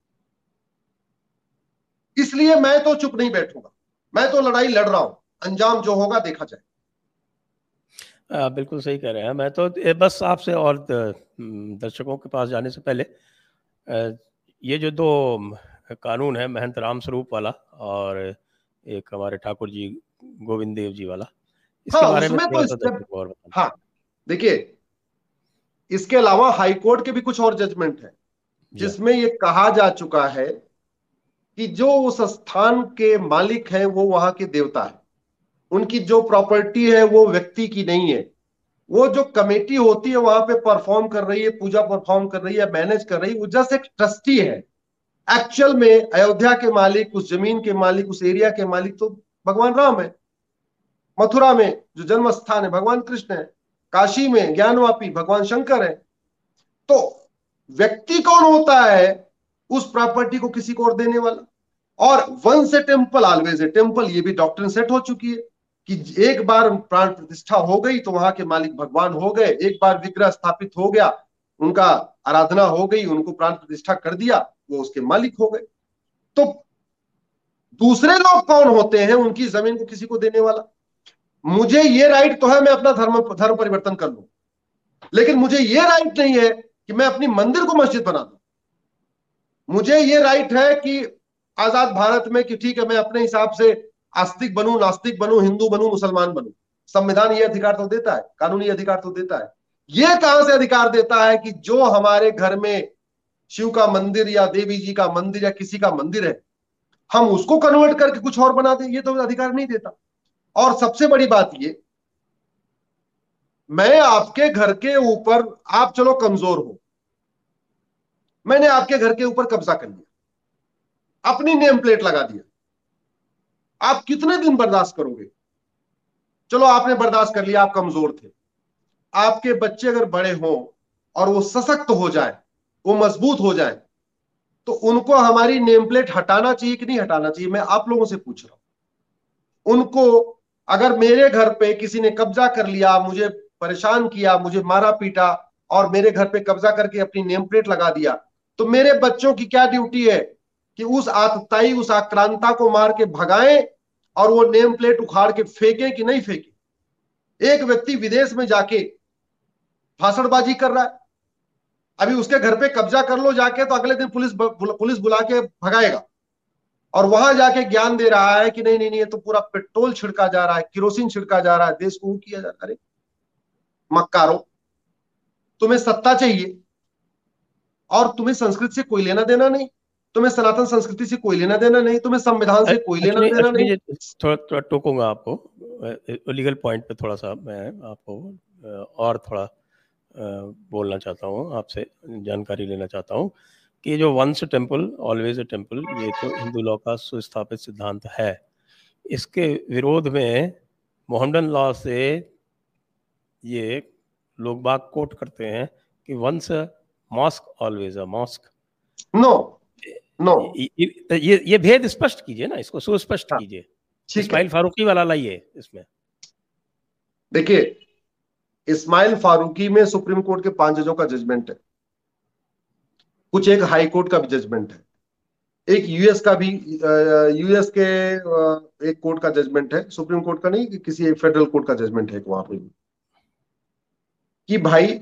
इसलिए मैं तो चुप नहीं बैठूंगा, मैं तो लड़ाई लड़ रहा हूं, अंजाम जो होगा देखा जाए। बिल्कुल सही कह रहे हैं। मैं तो बस आपसे और दर्शकों के पास जाने से पहले ये जो दो कानून है, महंत राम स्वरूप वाला और एक हमारे ठाकुर जी गोविंद देव जी वाला, इसके हाँ बारे में उसमें तो थोड़ा सा इसके, दर्शकों को और बताना। हाँ देखिए, इसके अलावा हाईकोर्ट के भी कुछ और जजमेंट है जी जिसमें ये कहा जा चुका है कि जो उस स्थान के मालिक हैं वो वहां के देवता है, उनकी जो प्रॉपर्टी है वो व्यक्ति की नहीं है। वो जो कमेटी होती है वहां पे परफॉर्म कर रही है, पूजा परफॉर्म कर रही है, मैनेज कर रही है, वो जस्ट एक ट्रस्टी है। एक्चुअल में अयोध्या के मालिक, उस जमीन के मालिक, उस एरिया के मालिक तो भगवान राम है। मथुरा में जो जन्म स्थान है भगवान कृष्ण है। काशी में ज्ञानवापी भगवान शंकर है। तो व्यक्ति कौन होता है उस प्रॉपर्टी को किसी को और देने वाला? और once a temple always a temple, ये भी डॉक्ट्रिन सेट हो चुकी है कि एक बार प्राण प्रतिष्ठा हो गई तो वहां के मालिक भगवान हो गए। एक बार विग्रह स्थापित हो गया, उनका आराधना हो गई, उनको प्राण प्रतिष्ठा कर दिया, वो उसके मालिक हो गए। तो दूसरे लोग कौन होते हैं उनकी जमीन को किसी को देने वाला? मुझे ये राइट तो है मैं अपना धर्म परिवर्तन कर लूं, लेकिन मुझे ये राइट नहीं है कि मैं अपनी मंदिर को मस्जिद बना दूं। मुझे ये राइट है कि आजाद भारत में कि ठीक है मैं अपने हिसाब से आस्तिक बनूं, नास्तिक बनूं, हिंदू बनूं, मुसलमान बनूं। संविधान ये अधिकार तो देता है, कानूनी अधिकार तो देता है। ये कहां से अधिकार देता है कि जो हमारे घर में शिव का मंदिर या देवी जी का मंदिर या किसी का मंदिर है, हम उसको कन्वर्ट करके कुछ और बना दें? ये तो अधिकार नहीं देता। और सबसे बड़ी बात ये, मैं आपके घर के ऊपर, आप चलो कमजोर हो, मैंने आपके घर के ऊपर कब्जा कर लिया, अपनी नेम प्लेट लगा दिया, आप कितने दिन बर्दाश्त करोगे? चलो आपने बर्दाश्त कर लिया, आप कमजोर थे। आपके बच्चे अगर बड़े हों और वो सशक्त हो जाए, वो मजबूत हो जाए, तो उनको हमारी नेम प्लेट हटाना चाहिए कि नहीं हटाना चाहिए? मैं आप लोगों से पूछ रहा हूं। उनको, अगर मेरे घर पे किसी ने कब्जा कर लिया, मुझे परेशान किया, मुझे मारा पीटा और मेरे घर पे कब्जा करके अपनी नेम प्लेट लगा दिया, तो मेरे बच्चों की क्या ड्यूटी है कि उस आतताई, उस आक्रांता को मार के भगाएं और वो नेम प्लेट उखाड़ के फेंके कि नहीं फेंके? एक व्यक्ति विदेश में जाके भाषणबाजी कर रहा है, अभी उसके घर पे कब्जा कर लो जाके तो अगले दिन पुलिस बुला के भगाएगा, और वहां जाके ज्ञान दे रहा है कि नहीं नहीं नहीं ये तो पूरा पेट्रोल छिड़का जा रहा है, किरोसिन छिड़का जा रहा है, देश को किया जा रहा है। अरे मक्कारो, तुम्हें सत्ता चाहिए और तुम्हें संस्कृत से कोई लेना देना नहीं, तुम्हें सनातन संस्कृति से कोई लेना देना नहीं, तुम्हें संविधान से कोई लेना एक्चुअली देना एक्चुअली नहीं। ये थोड़ा थोड़ा टोकूंगा आपको लीगल पॉइंट पे, थोड़ा सा मैं आपको और थोड़ा बोलना चाहता हूँ, आपसे जानकारी लेना चाहता हूँ कि जो once temple always a temple, ये तो हिंदू लॉ का सुस्थापित सिद्धांत है। इसके विरोध में मोहम्मडन लॉ से ये लोग बाग कोट करते हैं कि once mosque always a mosque. No no. ये भेद स्पष्ट कीजिए ना, इसको सुस्पष्ट हाँ कीजिए। ठीक है। इस्माइल फारूकी वाला लाइए इसमें। देखिए, इस्माइल फारूकी में सुप्रीम कोर्ट के 5 जजों का जजमेंट है, कुछ एक हाई कोर्ट का भी जजमेंट है, एक यूएस का भी, यूएस के एक कोर्ट का जजमेंट है, सुप्रीम कोर्ट का नहीं, कि किसी एक फेडरल कोर्ट का जजमेंट है वहां पे भी, कि भाई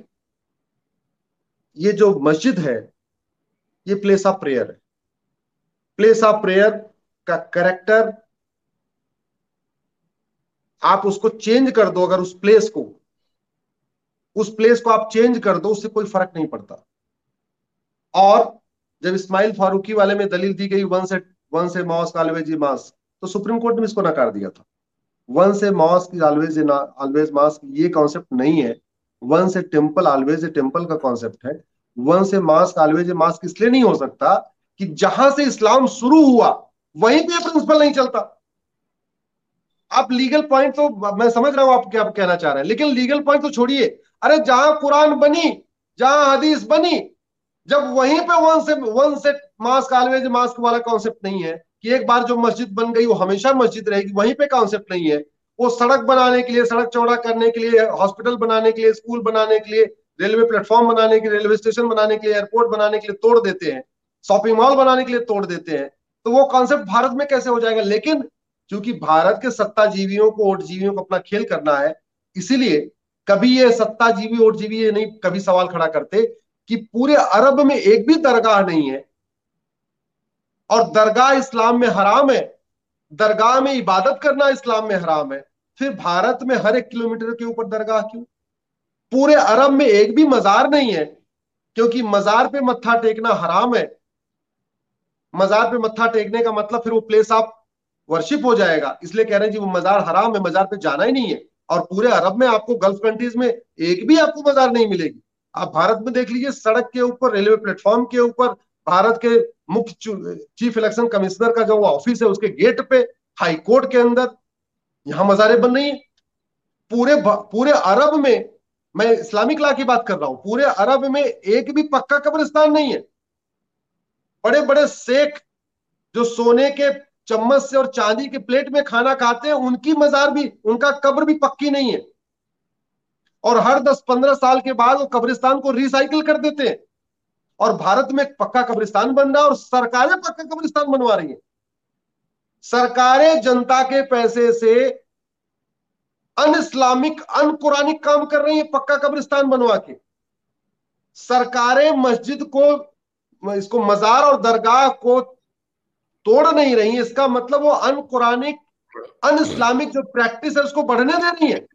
ये जो मस्जिद है ये प्लेस ऑफ प्रेयर है। प्लेस ऑफ प्रेयर का करेक्टर आप उसको चेंज कर दो, अगर उस प्लेस को आप चेंज कर दो, उससे कोई फर्क नहीं पड़ता। और जब इस्माइल फारूकी वाले में दलील दी गई once mosque always mosque, तो सुप्रीम कोर्ट ने इसको नकार दिया था। Once mosque always mosque ये कॉन्सेप्ट नहीं है। Once temple always a temple का कॉन्सेप्ट है। Once mosque always a mosque इसलिए नहीं हो सकता कि जहां से इस्लाम शुरू हुआ वहीं पे प्रिंसिपल नहीं चलता। आप लीगल पॉइंट तो मैं समझ रहा हूं आप क्या कहना चाह रहे हैं, लेकिन लीगल पॉइंट तो छोड़िए। अरे जहां कुरान बनी, जहां हदीस बनी, जब वहीं पे once mosque always mosque वाला कॉन्सेप्ट नहीं है कि एक बार जो मस्जिद बन गई वो हमेशा मस्जिद रहेगी, वहीं पे कॉन्सेप्ट नहीं है। वो सड़क बनाने के लिए, सड़क चौड़ा करने के लिए, हॉस्पिटल बनाने के लिए, स्कूल बनाने के लिए, रेलवे प्लेटफॉर्म बनाने के लिए, रेलवे स्टेशन बनाने के लिए, एयरपोर्ट बनाने के लिए तोड़ देते हैं, शॉपिंग मॉल बनाने के लिए तोड़ देते हैं। तो वो कॉन्सेप्ट भारत में कैसे हो जाएगा? लेकिन क्योंकि भारत के सत्ताजीवियों को, ओटजीवियों को अपना खेल करना है, इसीलिए कभी ये सत्ताजीवी ओटजीवी ये नहीं कभी सवाल खड़ा करते कि पूरे अरब में एक भी दरगाह नहीं है और दरगाह इस्लाम में हराम है, दरगाह में इबादत करना इस्लाम में हराम है, फिर भारत में हर 1 किलोमीटर के ऊपर दरगाह क्यों? पूरे अरब में एक भी मजार नहीं है, क्योंकि मजार पे मत्था टेकना हराम है। मजार पे मत्था टेकने का मतलब फिर वो प्लेस ऑफ वर्शिप हो जाएगा, इसलिए कह रहे हैं जी वो मजार हराम है, मजार पे जाना ही नहीं है। और पूरे अरब में आपको, गल्फ कंट्रीज में एक भी आपको मजार नहीं मिलेगी। आप भारत में देख लीजिए, सड़क के ऊपर, रेलवे प्लेटफॉर्म के ऊपर, भारत के मुख्य चीफ इलेक्शन कमिश्नर का जो ऑफिस है उसके गेट पे, हाई कोर्ट के अंदर, यहां मजारें बन रही है। पूरे पूरे अरब में, मैं इस्लामिक लॉ की बात कर रहा हूं, पूरे अरब में एक भी पक्का कब्रिस्तान नहीं है। बड़े बड़े शेख जो सोने के चम्मच से और चांदी के प्लेट में खाना खाते हैं, उनकी मजार भी, उनका कब्र भी पक्की नहीं है। और हर 10-15 साल के बाद वो कब्रिस्तान को रिसाइकिल कर देते हैं। और भारत में एक पक्का कब्रिस्तान बन रहा है और सरकारें पक्का कब्रिस्तान बनवा रही है। सरकारें जनता के पैसे से अन इस्लामिक, अन कुरानिक काम कर रही है पक्का कब्रिस्तान बनवा के। सरकारें मस्जिद को, इसको मजार और दरगाह को तोड़ नहीं रही है, इसका मतलब वो अन कुरानिक, अन इस्लामिक जो प्रैक्टिस है उसको बढ़ने दे रही है।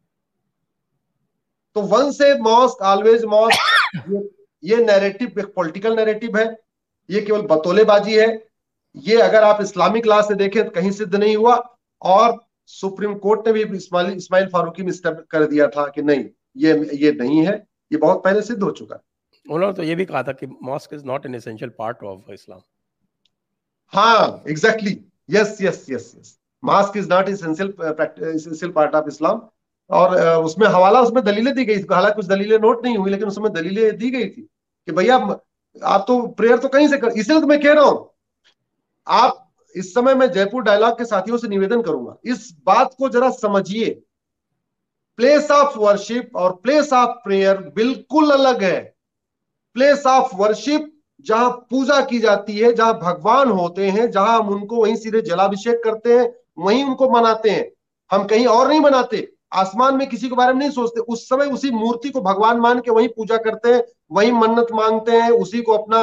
तो once mosque always mosque, ये नैरेटिव एक पॉलिटिकल नैरेटिव है, ये केवल बतौलेबाजी है। ये अगर आप इस्लामिक लॉ से देखें तो कहीं सिद्ध नहीं हुआ। और सुप्रीम कोर्ट ने भी इस्माइल फारूकी में स्टेप कर दिया था कि नहीं, ये नहीं है, ये बहुत पहले सिद्ध हो चुका है। उन्होंने तो ये भी कहा था कि mosque is not an essential part of Islam. हाँ, exactly, yes yes yes yes, mosque is not essential part of Islam. और उसमें हवाला, उसमें दलीलें दी गई थी, हालांकि कुछ दलीलें नोट नहीं हुई, लेकिन उसमें दलीलें दी गई थी कि भैया आप तो प्रेयर तो कहीं से कर, इसलिए तो मैं कह रहा हूं, आप इस समय मैं जयपुर डायलॉग के साथियों से निवेदन करूंगा, इस बात को जरा समझिए। प्लेस ऑफ वर्शिप और प्लेस ऑफ प्रेयर बिल्कुल अलग है। प्लेस ऑफ वर्शिप जहां पूजा की जाती है, जहां भगवान होते हैं, जहां हम उनको वहीं सीधे जलाभिषेक करते हैं, वहीं उनको मनाते हैं। हम कहीं और नहीं मनाते, आसमान में किसी के बारे में नहीं सोचते, उस समय उसी मूर्ति को भगवान मान के वहीं पूजा करते हैं, वहीं मन्नत मांगते हैं, उसी को अपना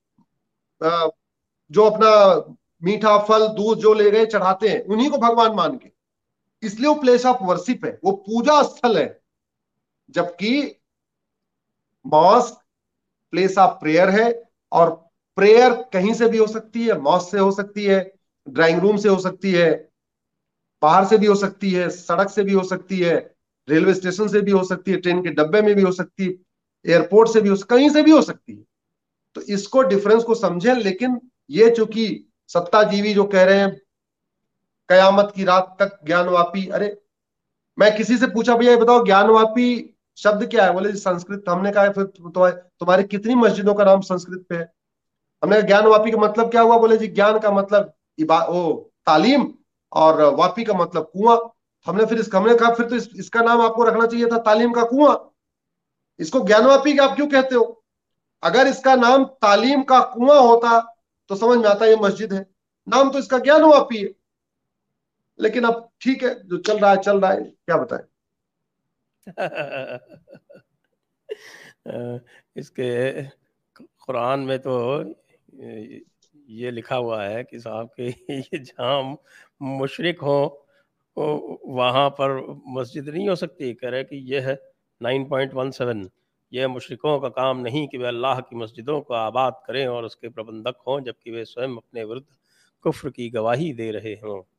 जो अपना मीठा फल दूध जो ले गए चढ़ाते हैं, उन्हीं को भगवान मान के। इसलिए वो प्लेस ऑफ वर्शिप है, वो पूजा स्थल है। जबकि मॉस्क प्लेस ऑफ प्रेयर है। और प्रेयर कहीं से भी हो सकती है, मॉस्क से हो सकती है, ड्राइंग रूम से हो सकती है, बाहर से भी हो सकती है, सड़क से भी हो सकती है, रेलवे स्टेशन से भी हो सकती है, ट्रेन के डब्बे में भी हो सकती है, एयरपोर्ट से भी हो, कहीं से भी हो सकती है। तो इसको डिफरेंस को समझें। लेकिन ये चूंकि सत्ताजीवी जो कह रहे हैं कयामत की रात तक ज्ञानवापी, अरे मैं किसी से पूछा भैया ये बताओ ज्ञानवापी शब्द क्या है? बोले जी संस्कृत। हमने कहा फिर तुम्हारी कितनी मस्जिदों का नाम संस्कृत पे है? हमने कहा ज्ञानवापी का मतलब क्या हुआ? बोले जी ज्ञान का मतलब वो तालीम, और वापी का मतलब कुआं। हमने कहा फिर तो इसका नाम आपको रखना चाहिए था तालीम का कुआं। इसको ज्ञानवापी आप क्यों कहते हो? अगर इसका नाम तालीम का कुआं होता तो समझ में आता ये मस्जिद है, नाम तो इसका ज्ञानवापी है। लेकिन अब ठीक है, जो चल रहा है चल रहा है, क्या बताएं। इसके कुरान में तो ये लिखा हुआ है कि साहब कि ये जहाँ मुशरिक हो वहाँ पर मस्जिद नहीं हो सकती। कह रहे कि ये है 9.17 यह मुशरिकों का काम नहीं कि वे अल्लाह की मस्जिदों को आबाद करें और उसके प्रबंधक हों, जबकि वे स्वयं अपने विरुद्ध कुफ्र की गवाही दे रहे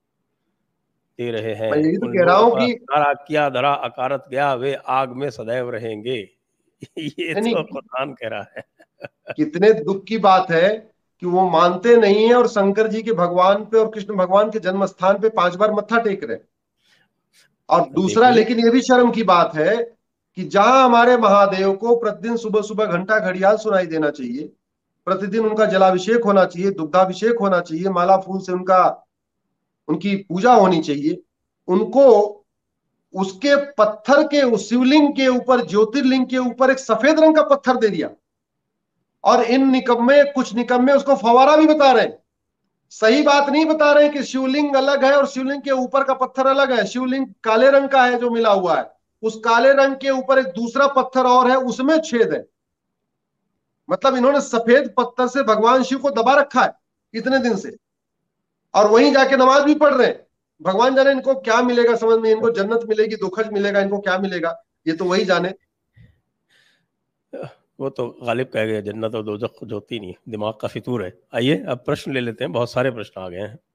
मैं हैं। यही तो उन कह रहा लोगों हूँ का कि नारा किया धरा अकारत गया, वे आग में सदैव रहेंगे। ये नहीं, तो कुरान कह रहा है। कितने दुख की बात है कि वो मानते नहीं है और शंकर जी के भगवान पे और कृष्ण भगवान के जन्म स्थान पे 5 बार मत्था टेक रहे हैं। और दूसरा, देखिए, लेकिन ये भी शर्म की बात है कि जहां हमारे महादेव को प्रतिदिन सुबह सुबह घंटा घड़ियाल सुनाई देना चाहिए, प्रतिदिन उनका जलाभिषेक होना चाहिए, दुग्धाभिषेक होना चाहिए, माला फूल से उनका उनकी पूजा होनी चाहिए, उनको उसके पत्थर के, उस शिवलिंग के ऊपर, ज्योतिर्लिंग के ऊपर एक सफेद रंग का पत्थर दे दिया। और इन निकम्मे, कुछ निकम्मे उसको फवारा भी बता रहे हैं। सही बात नहीं बता रहे हैं कि शिवलिंग अलग है और शिवलिंग के ऊपर का पत्थर अलग है। शिवलिंग काले रंग का है जो मिला हुआ है, उस काले रंग के ऊपर एक दूसरा पत्थर और है, उसमें छेद है। मतलब इन्होंने सफेद पत्थर से भगवान शिव को दबा रखा है इतने दिन से, और वहीं जाके नमाज भी पढ़ रहे हैं। भगवान जाने इनको क्या मिलेगा, समझ में, इनको जन्नत मिलेगी, दुखज मिलेगा, इनको क्या मिलेगा, ये तो वही जाने। वो तो गालिब कह गए, जन्नत और दोजख कुछ होती नहीं, दिमाग का फितूर है। आइए अब प्रश्न ले लेते हैं, बहुत सारे प्रश्न आ गए हैं।